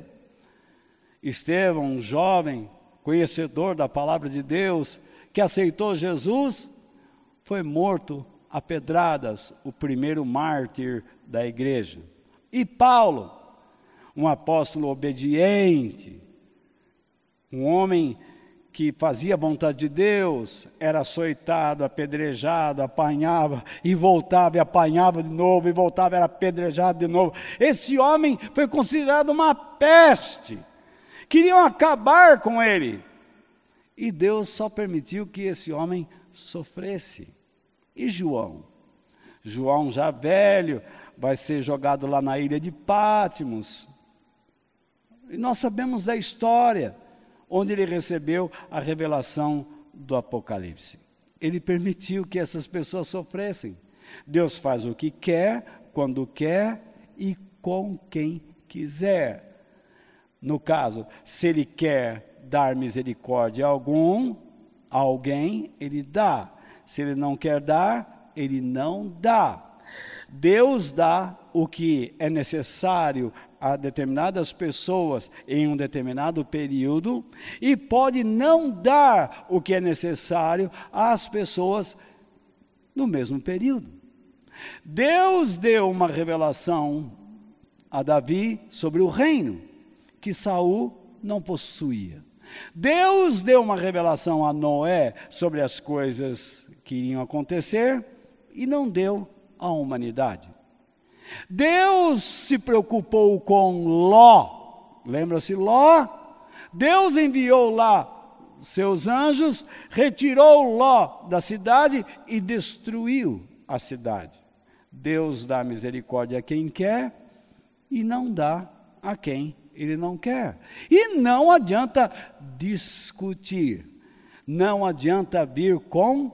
um jovem conhecedor da palavra de Deus, que aceitou Jesus, foi morto a pedradas, o primeiro mártir da igreja. E Paulo, um apóstolo obediente, um homem que fazia a vontade de Deus, era açoitado, apedrejado, apanhava e voltava e apanhava de novo, e voltava, era apedrejado de novo. Esse homem foi considerado uma peste. Queriam acabar com ele. E Deus só permitiu que esse homem sofresse. E João? João, já velho, vai ser jogado lá na ilha de Patmos. E nós sabemos da história, onde ele recebeu a revelação do Apocalipse. Ele permitiu que essas pessoas sofressem. Deus faz o que quer, quando quer e com quem quiser. No caso, se ele quer dar misericórdia a alguém, ele dá. Se ele não quer dar, ele não dá. Deus dá o que é necessário a determinadas pessoas em um determinado período e pode não dar o que é necessário às pessoas no mesmo período. Deus deu uma revelação a Davi sobre o reino que Saul não possuía. Deus deu uma revelação a Noé sobre as coisas que iriam acontecer e não deu à humanidade. Deus se preocupou com Ló. Lembra-se Ló? Deus enviou lá seus anjos, retirou Ló da cidade e destruiu a cidade. Deus dá misericórdia a quem quer e não dá a quem ele não quer. E não adianta discutir. Não adianta vir com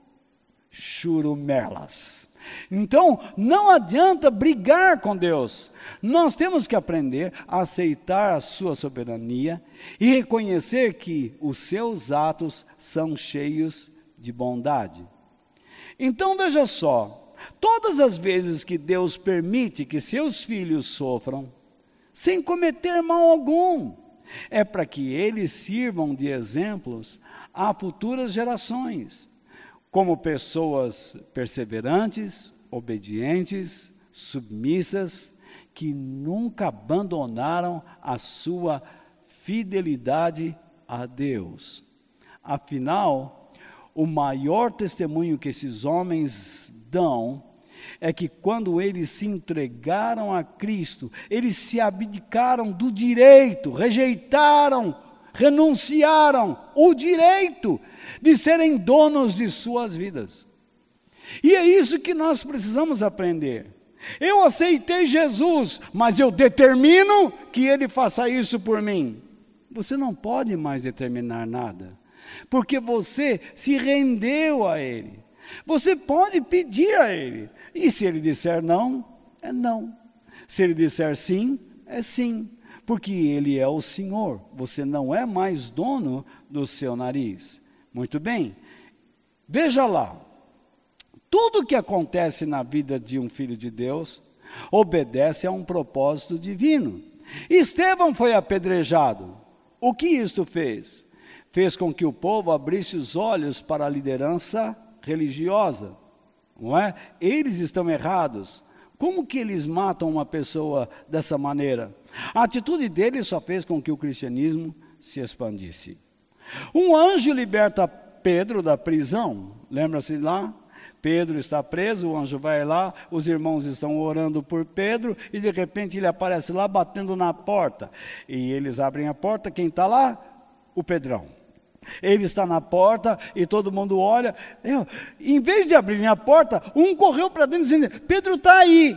churumelas. Então, não adianta brigar com Deus. Nós temos que aprender a aceitar a sua soberania e reconhecer que os seus atos são cheios de bondade. Então, veja só, todas as vezes que Deus permite que seus filhos sofram, sem cometer mal algum, é para que eles sirvam de exemplos a futuras gerações, como pessoas perseverantes, obedientes, submissas, que nunca abandonaram a sua fidelidade a Deus. Afinal, o maior testemunho que esses homens dão é que quando eles se entregaram a Cristo, eles se abdicaram do direito, rejeitaram, renunciaram o direito de serem donos de suas vidas. E é isso que nós precisamos aprender. Eu aceitei Jesus, mas eu determino que Ele faça isso por mim. Você não pode mais determinar nada, porque você se rendeu a Ele. Você pode pedir a Ele, e se Ele disser não, é não. Se Ele disser sim, é sim, porque Ele é o Senhor. Você não é mais dono do seu nariz. Muito bem, Veja lá, tudo que acontece na vida de um filho de Deus obedece a um propósito divino. Estevão foi apedrejado. O que isto fez? Fez com que o povo abrisse os olhos para a liderança religiosa, não é? Eles estão errados. Como que eles matam uma pessoa dessa maneira? A atitude deles só fez com que o cristianismo se expandisse. Um anjo liberta Pedro da prisão. Lembra-se lá? Pedro está preso, o anjo vai lá, os irmãos estão orando por Pedro e de repente ele aparece lá batendo na porta. E eles abrem a porta, quem está lá? O Pedrão. Ele está na porta e todo mundo olha. Em vez de abrirem a porta, um correu para dentro dizendo: Pedro está aí.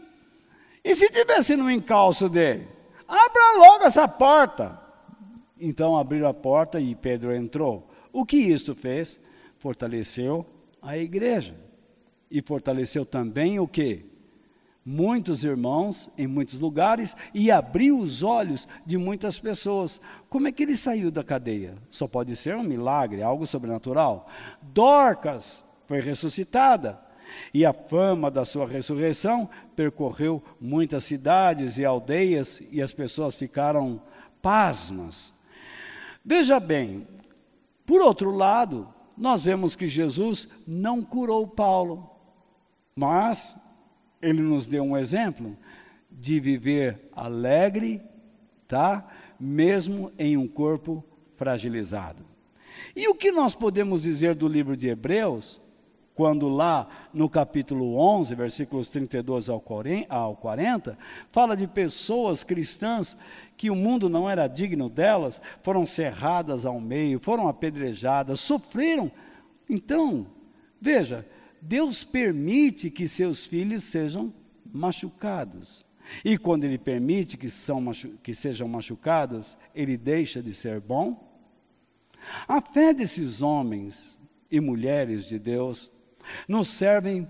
E se tivesse no encalço dele? Abra logo essa porta. Então abriram a porta e Pedro entrou. O que isso fez? Fortaleceu a igreja. E fortaleceu também o quê? Muitos irmãos em muitos lugares e abriu os olhos de muitas pessoas. Como é que ele saiu da cadeia? Só pode ser um milagre, algo sobrenatural. Dorcas foi ressuscitada e a fama da sua ressurreição percorreu muitas cidades e aldeias e as pessoas ficaram pasmas. Veja bem, por outro lado, nós vemos que Jesus não curou Paulo, mas ele nos deu um exemplo de viver alegre, tá? Mesmo em um corpo fragilizado. E o que nós podemos dizer do livro de Hebreus, quando lá no capítulo 11, versículos 32 ao 40, fala de pessoas cristãs que o mundo não era digno delas, foram cerradas ao meio, foram apedrejadas, sofreram. Então, veja, Deus permite que seus filhos sejam machucados. E quando Ele permite que sejam machucados, Ele deixa de ser bom? A fé desses homens e mulheres de Deus nos serve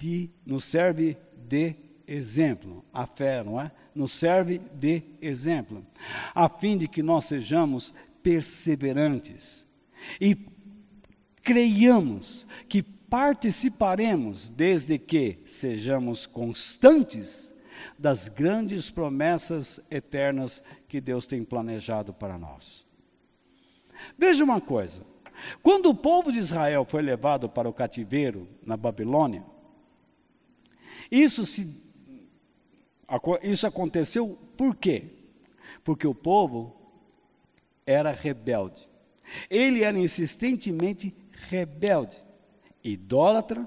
de exemplo. A fé, não é? Nos serve de exemplo, a fim de que nós sejamos perseverantes e creiamos que participaremos, desde que sejamos constantes, das grandes promessas eternas que Deus tem planejado para nós. Veja uma coisa, quando o povo de Israel foi levado para o cativeiro na Babilônia, isso aconteceu por quê? Porque o povo era rebelde. Ele era insistentemente rebelde, idólatra.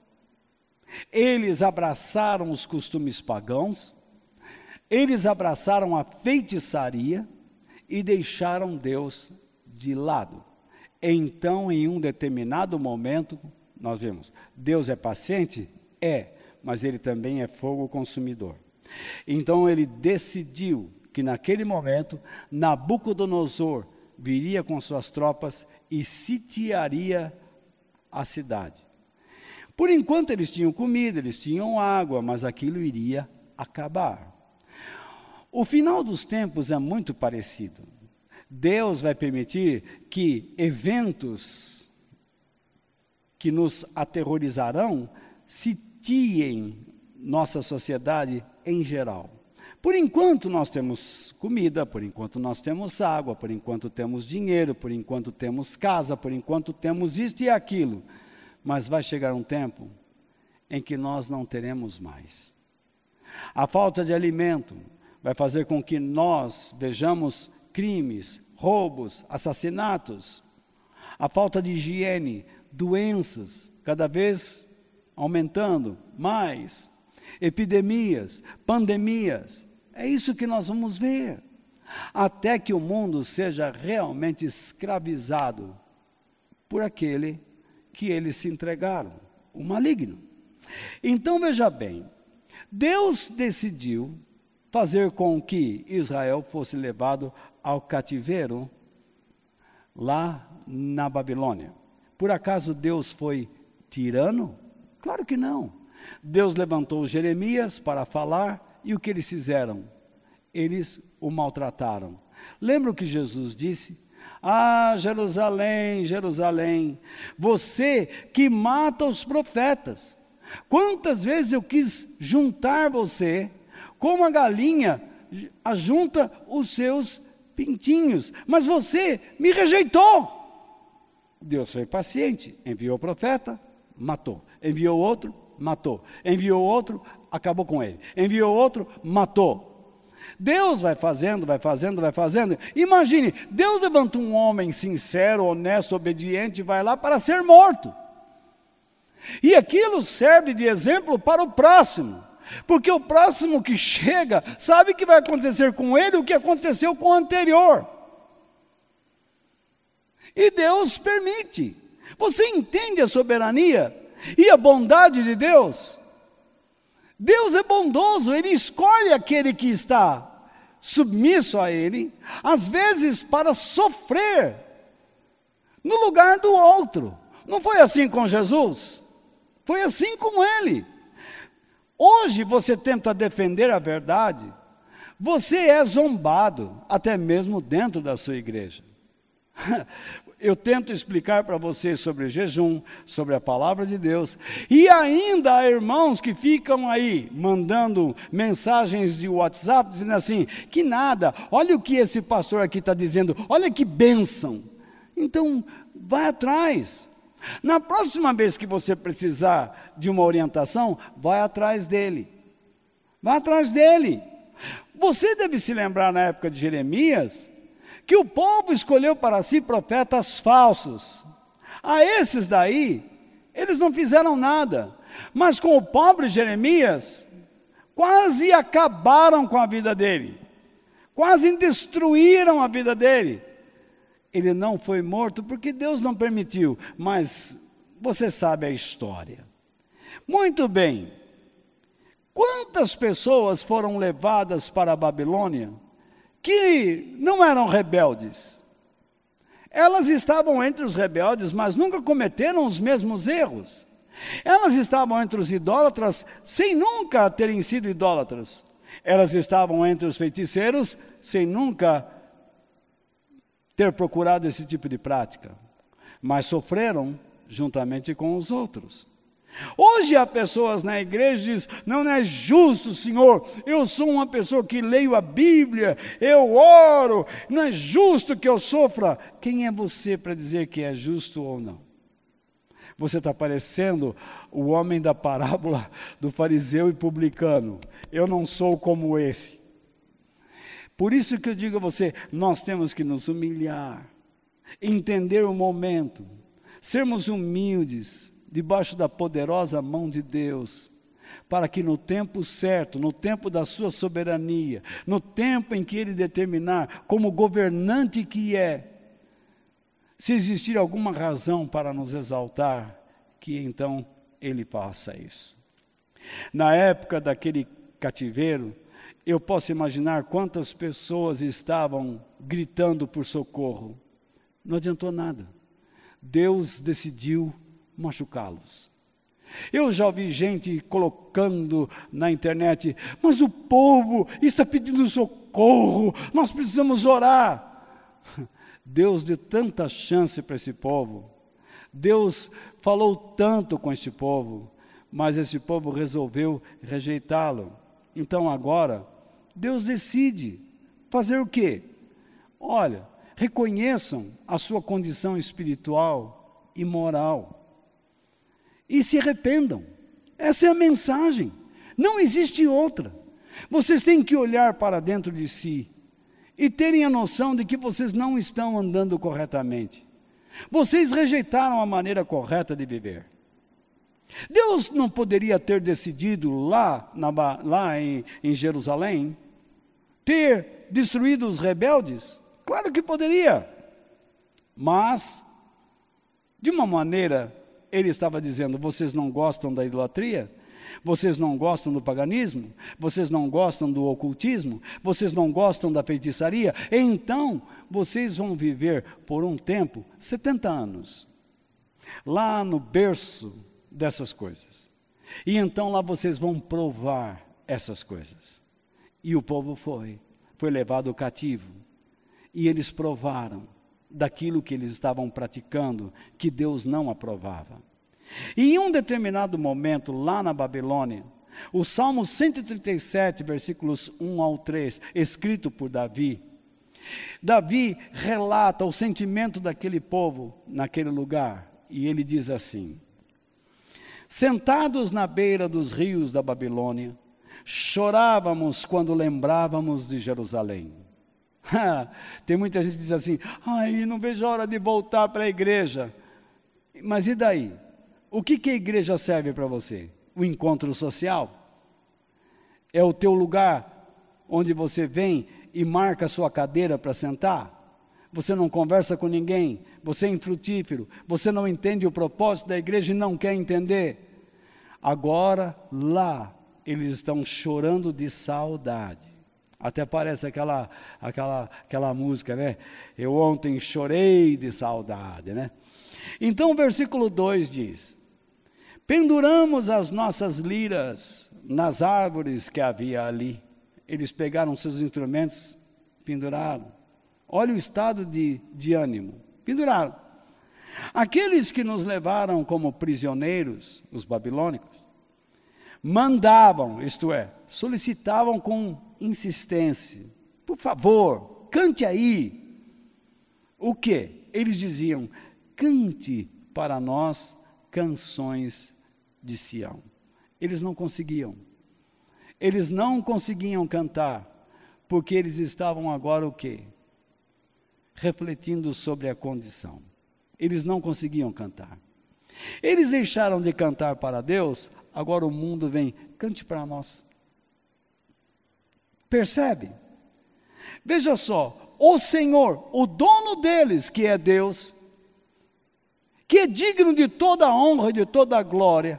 Eles abraçaram os costumes pagãos, eles abraçaram a feitiçaria e deixaram Deus de lado. Então, em um determinado momento, nós vemos, Deus é paciente? É, mas Ele também é fogo consumidor. Então, Ele decidiu que naquele momento, Nabucodonosor viria com suas tropas e sitiaria a cidade. Por enquanto eles tinham comida, eles tinham água, mas aquilo iria acabar. O final dos tempos é muito parecido. Deus vai permitir que eventos que nos aterrorizarão sitiem nossa sociedade em geral. Por enquanto nós temos comida, por enquanto nós temos água, por enquanto temos dinheiro, por enquanto temos casa, por enquanto temos isto e aquilo. Mas vai chegar um tempo em que nós não teremos mais. A falta de alimento vai fazer com que nós vejamos crimes, roubos, assassinatos. A falta de higiene, doenças, cada vez aumentando mais. Epidemias, pandemias. É isso que nós vamos ver. Até que o mundo seja realmente escravizado por aquele que eles se entregaram, o maligno. Então veja bem, Deus decidiu fazer com que Israel fosse levado ao cativeiro lá na Babilônia. Por acaso Deus foi tirano? Claro que não. Deus levantou Jeremias para falar e o que eles fizeram? Eles o maltrataram. Lembra o que Jesus disse? Ah, Jerusalém, Jerusalém, você que mata os profetas. Quantas vezes eu quis juntar você, como a galinha ajunta os seus pintinhos, mas você me rejeitou. Deus foi paciente, enviou o profeta, matou. Enviou outro, matou. Enviou outro, acabou com ele. Enviou outro, matou. Deus vai fazendo, vai fazendo, vai fazendo. Imagine, Deus levanta um homem sincero, honesto, obediente, vai lá para ser morto. E aquilo serve de exemplo para o próximo. Porque o próximo que chega, sabe que vai acontecer com ele o que aconteceu com o anterior. E Deus permite. Você entende a soberania e a bondade de Deus? Deus é bondoso, Ele escolhe aquele que está submisso a Ele, às vezes para sofrer no lugar do outro. Não foi assim com Jesus? Foi assim com Ele. Hoje você tenta defender a verdade, você é zombado, até mesmo dentro da sua igreja. Eu tento explicar para vocês sobre jejum, sobre a palavra de Deus, e ainda há irmãos que ficam aí mandando mensagens de WhatsApp, dizendo assim, que nada, olha o que esse pastor aqui está dizendo, olha que bênção. Então, vai atrás. Na próxima vez que você precisar de uma orientação, vai atrás dele. Vai atrás dele. Você deve se lembrar na época de Jeremias, que o povo escolheu para si profetas falsos. A esses daí, eles não fizeram nada. Mas com o pobre Jeremias, quase acabaram com a vida dele. Quase destruíram a vida dele. Ele não foi morto porque Deus não permitiu. Mas você sabe a história. Muito bem. Quantas pessoas foram levadas para a Babilônia que não eram rebeldes? Elas estavam entre os rebeldes, mas nunca cometeram os mesmos erros. Elas estavam entre os idólatras, sem nunca terem sido idólatras. Elas estavam entre os feiticeiros, sem nunca ter procurado esse tipo de prática. Mas sofreram juntamente com os outros. Hoje há pessoas na igreja que dizem, não é justo, Senhor, eu sou uma pessoa que leio a Bíblia, eu oro, não é justo que eu sofra. Quem é você para dizer que é justo ou não? Você está parecendo o homem da parábola do fariseu e publicano. Eu não sou como esse. Por isso que eu digo a você, nós temos que nos humilhar, entender o momento, sermos humildes, debaixo da poderosa mão de Deus, para que no tempo certo, no tempo da sua soberania, no tempo em que Ele determinar, como governante que é, se existir alguma razão para nos exaltar, que então Ele faça isso. Na época daquele cativeiro, eu posso imaginar quantas pessoas estavam gritando por socorro. Não adiantou nada. Deus decidiu machucá-los. Eu já ouvi gente colocando na internet, mas o povo está pedindo socorro, nós precisamos orar. Deus deu tanta chance para esse povo, Deus falou tanto com este povo, mas esse povo resolveu rejeitá-lo. Então agora, Deus decide fazer o quê? Olha, reconheçam a sua condição espiritual e moral. E se arrependam. Essa é a mensagem. Não existe outra. Vocês têm que olhar para dentro de si e terem a noção de que vocês não estão andando corretamente. Vocês rejeitaram a maneira correta de viver. Deus não poderia ter decidido lá em Jerusalém ter destruído os rebeldes? Claro que poderia. Mas, de uma maneira, Ele estava dizendo, vocês não gostam da idolatria? Vocês não gostam do paganismo? Vocês não gostam do ocultismo? Vocês não gostam da feitiçaria? Então, vocês vão viver por um tempo, 70 anos, lá no berço dessas coisas. E então lá vocês vão provar essas coisas. E o povo foi levado cativo. E eles provaram daquilo que eles estavam praticando, que Deus não aprovava. E em um determinado momento, lá na Babilônia, o Salmo 137, versículos 1 ao 3, escrito por Davi, Davi relata o sentimento daquele povo naquele lugar, e ele diz assim: sentados na beira dos rios da Babilônia, chorávamos quando lembrávamos de Jerusalém. Tem muita gente que diz assim: ai, não vejo a hora de voltar para a igreja. Mas e daí? O que a igreja serve para você? O encontro social? É o teu lugar onde você vem e marca a sua cadeira para sentar? Você não conversa com ninguém, você é infrutífero, você não entende o propósito da igreja e não quer entender. Agora, lá, eles estão chorando de saudade. Até parece aquela música, né? Eu ontem chorei de saudade, né? Então o versículo 2 diz: penduramos as nossas liras nas árvores que havia ali. Eles pegaram seus instrumentos, penduraram. Olha o estado de ânimo, penduraram. Aqueles que nos levaram como prisioneiros, os babilônicos, mandavam, isto é, solicitavam com insistência: por favor, cante aí. O quê? Eles diziam: cante para nós canções de Sião. Eles não conseguiam. Eles não conseguiam cantar, porque eles estavam agora o quê? Refletindo sobre a condição. Eles não conseguiam cantar. Eles deixaram de cantar para Deus, agora o mundo vem: cante para nós. Percebe? Veja só, o Senhor, o dono deles, que é Deus, que é digno de toda a honra e de toda a glória,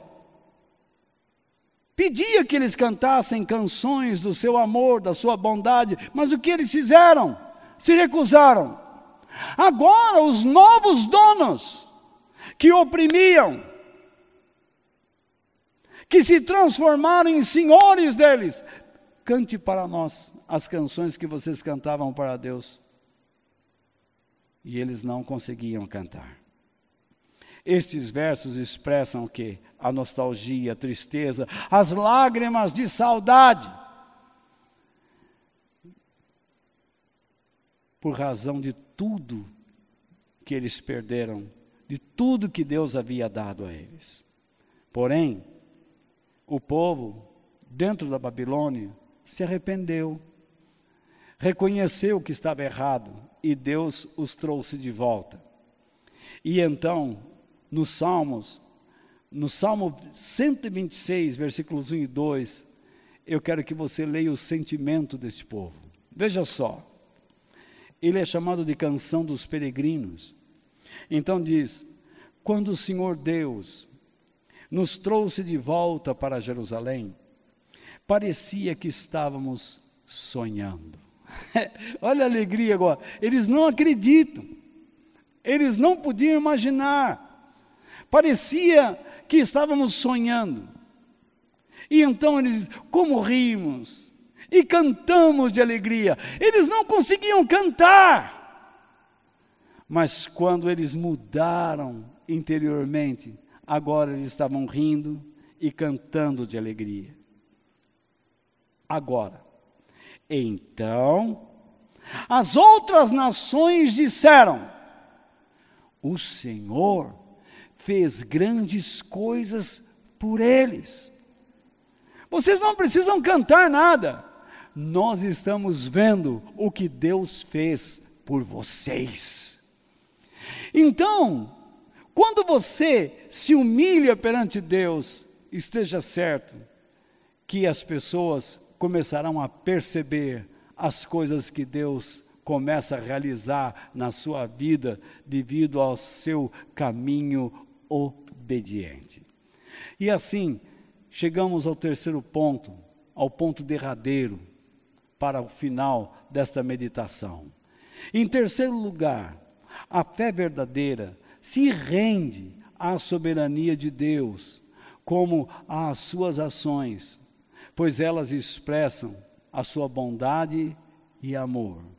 pedia que eles cantassem canções do seu amor, da sua bondade, mas o que eles fizeram? Se recusaram. Agora os novos donos, que oprimiam, que se transformaram em senhores deles: cante para nós as canções que vocês cantavam para Deus. E eles não conseguiam cantar. Estes versos expressam o quê? A nostalgia, a tristeza, as lágrimas de saudade, por razão de tudo que eles perderam, de tudo que Deus havia dado a eles. Porém, o povo, dentro da Babilônia, se arrependeu, reconheceu que estava errado, e Deus os trouxe de volta. E então, no Salmo 126, versículos 1 e 2, eu quero que você leia o sentimento deste povo. Veja só, ele é chamado de canção dos peregrinos. Então diz: quando o Senhor Deus nos trouxe de volta para Jerusalém, parecia que estávamos sonhando. Olha a alegria agora. Eles não acreditam. Eles não podiam imaginar. Parecia que estávamos sonhando. E então eles: como rimos e cantamos de alegria. Eles não conseguiam cantar. Mas quando eles mudaram interiormente, agora eles estavam rindo e cantando de alegria. Agora, então, as outras nações disseram: o Senhor fez grandes coisas por eles. Vocês não precisam cantar nada. Nós estamos vendo o que Deus fez por vocês. Então, quando você se humilha perante Deus, esteja certo que as pessoas começarão a perceber as coisas que Deus começa a realizar na sua vida devido ao seu caminho obediente. E assim, chegamos ao terceiro ponto, ao ponto derradeiro, para o final desta meditação. Em terceiro lugar, a fé verdadeira se rende à soberania de Deus, como às suas ações, pois elas expressam a sua bondade e amor.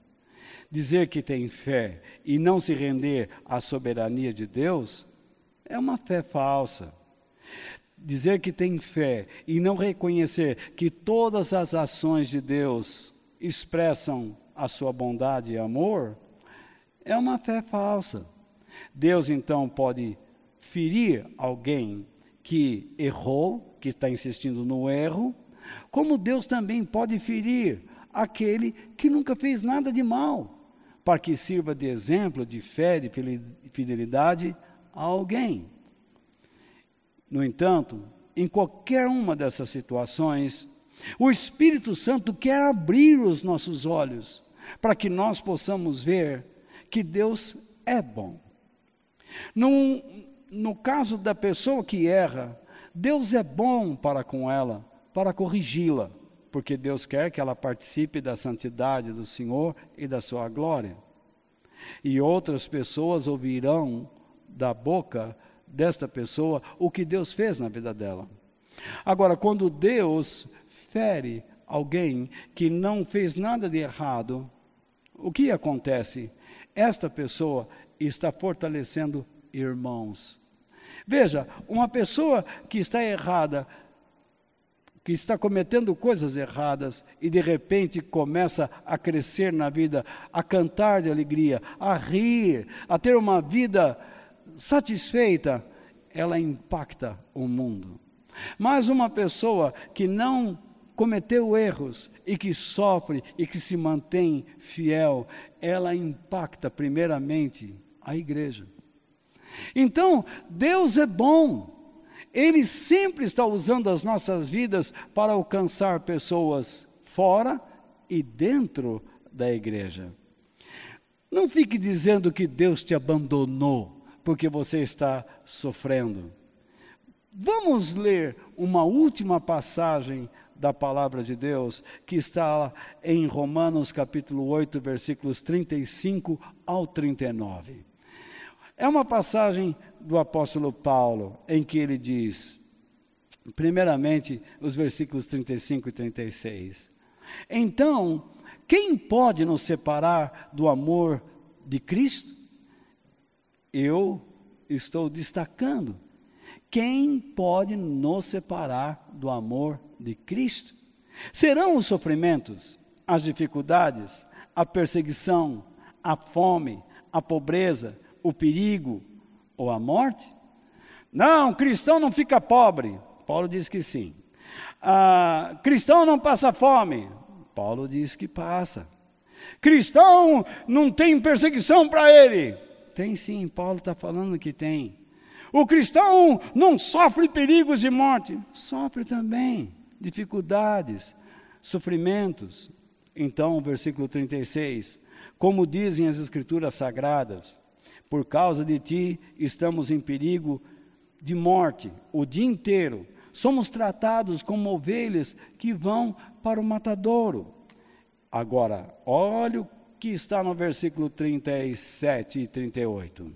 Dizer que tem fé e não se render à soberania de Deus é uma fé falsa. Dizer que tem fé e não reconhecer que todas as ações de Deus expressam a sua bondade e amor é uma fé falsa. Deus então pode ferir alguém que errou, que está insistindo no erro, como Deus também pode ferir aquele que nunca fez nada de mal, para que sirva de exemplo de fé, de fidelidade a alguém. No entanto, em qualquer uma dessas situações, o Espírito Santo quer abrir os nossos olhos para que nós possamos ver que Deus é bom. No caso da pessoa que erra, Deus é bom para com ela, para corrigi-la, porque Deus quer que ela participe da santidade do Senhor e da sua glória. E outras pessoas ouvirão da boca desta pessoa o que Deus fez na vida dela. Agora, quando Deus fere alguém que não fez nada de errado, o que acontece? Esta pessoa está fortalecendo irmãos. Veja, uma pessoa que está errada, que está cometendo coisas erradas e de repente começa a crescer na vida, a cantar de alegria, a rir, a ter uma vida satisfeita, ela impacta o mundo. Mas uma pessoa que não cometeu erros e que sofre e que se mantém fiel, ela impacta primeiramente a igreja. Então, Deus é bom. Ele sempre está usando as nossas vidas para alcançar pessoas fora e dentro da igreja. Não fique dizendo que Deus te abandonou porque você está sofrendo. Vamos ler uma última passagem da palavra de Deus, que está em Romanos capítulo 8, versículos 35 ao 39. É uma passagem do apóstolo Paulo, em que ele diz, primeiramente, os versículos 35 e 36. Então, quem pode nos separar do amor de Cristo? Eu estou destacando. Quem pode nos separar do amor de Cristo? Serão os sofrimentos, as dificuldades, a perseguição, a fome, a pobreza, o perigo ou a morte? Não, cristão não fica pobre. Paulo diz que sim. Cristão não passa fome. Paulo diz que passa. Cristão não tem perseguição para ele. Tem sim, Paulo está falando que tem. O cristão não sofre perigos de morte. Sofre também dificuldades, sofrimentos. Então, versículo 36. Como dizem as Escrituras Sagradas, por causa de ti estamos em perigo de morte o dia inteiro. Somos tratados como ovelhas que vão para o matadouro. Agora, olha o que está no versículo 37 e 38.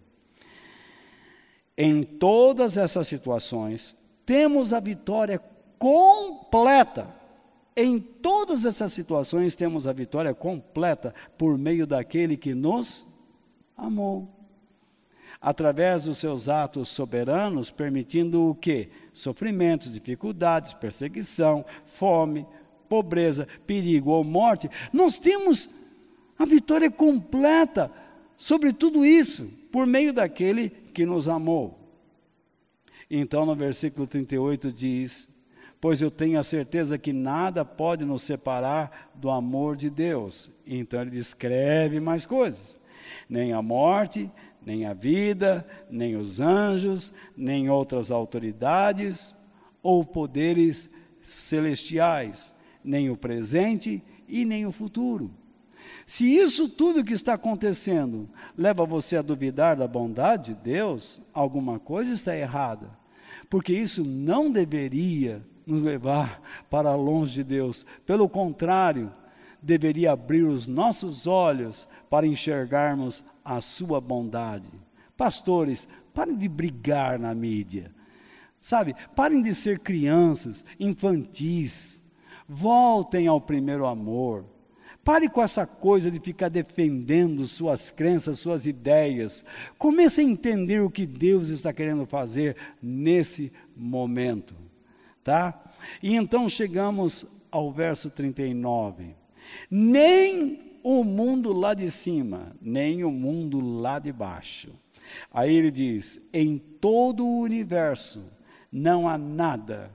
Em todas essas situações, temos a vitória completa. Em todas essas situações, temos a vitória completa por meio daquele que nos amou. Através dos seus atos soberanos, permitindo o quê? Sofrimentos, dificuldades, perseguição, fome, pobreza, perigo ou morte. Nós temos a vitória completa sobre tudo isso, por meio daquele que nos amou. Então, no versículo 38 diz, pois eu tenho a certeza que nada pode nos separar do amor de Deus. Então ele descreve mais coisas. Nem a morte, nem a vida, nem os anjos, nem outras autoridades ou poderes celestiais, nem o presente e nem o futuro. Se isso tudo que está acontecendo leva você a duvidar da bondade de Deus, alguma coisa está errada, porque isso não deveria nos levar para longe de Deus. Pelo contrário, deveria abrir os nossos olhos para enxergarmos a sua bondade. Pastores, parem de brigar na mídia. Sabe, parem de ser crianças, infantis. Voltem ao primeiro amor. Pare com essa coisa de ficar defendendo suas crenças, suas ideias. Comece a entender o que Deus está querendo fazer nesse momento, tá? E então chegamos ao verso 39. Nem o mundo lá de cima, nem o mundo lá de baixo. Aí ele diz, em todo o universo não há nada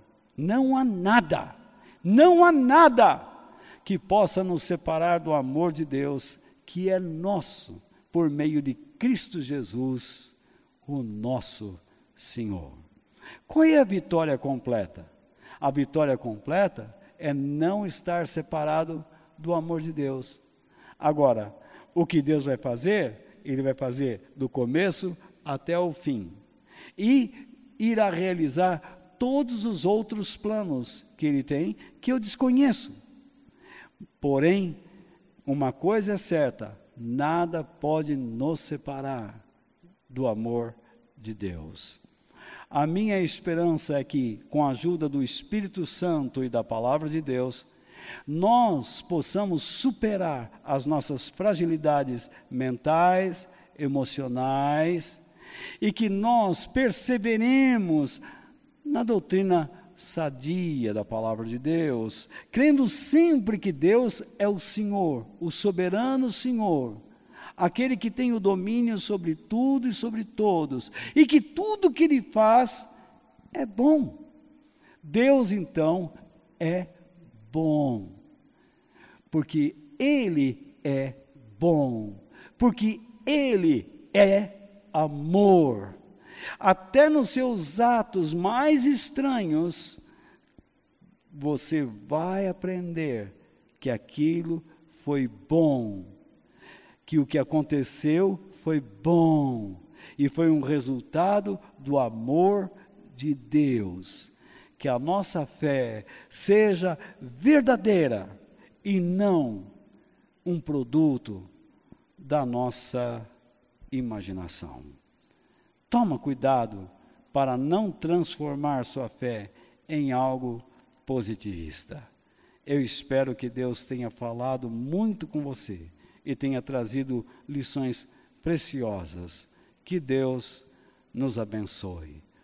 que possa nos separar do amor de Deus, que é nosso, por meio de Cristo Jesus, o nosso Senhor. Qual é a vitória completa? A vitória completa é não estar separado do amor de Deus. Agora, o que Deus vai fazer? Ele vai fazer do começo até o fim. E irá realizar todos os outros planos que Ele tem, que eu desconheço. Porém, uma coisa é certa, nada pode nos separar do amor de Deus. A minha esperança é que, com a ajuda do Espírito Santo e da Palavra de Deus, nós possamos superar as nossas fragilidades mentais, emocionais, e que nós perseveremos na doutrina sadia da Palavra de Deus, crendo sempre que Deus é o Senhor, o soberano Senhor, aquele que tem o domínio sobre tudo e sobre todos, e que tudo que Ele faz é bom. Deus, então, é bom, porque Ele é bom, porque Ele é amor. Até nos seus atos mais estranhos, você vai aprender que aquilo foi bom, que o que aconteceu foi bom, e foi um resultado do amor de Deus. Que a nossa fé seja verdadeira e não um produto da nossa imaginação. Toma cuidado para não transformar sua fé em algo positivista. Eu espero que Deus tenha falado muito com você e tenha trazido lições preciosas. Que Deus nos abençoe.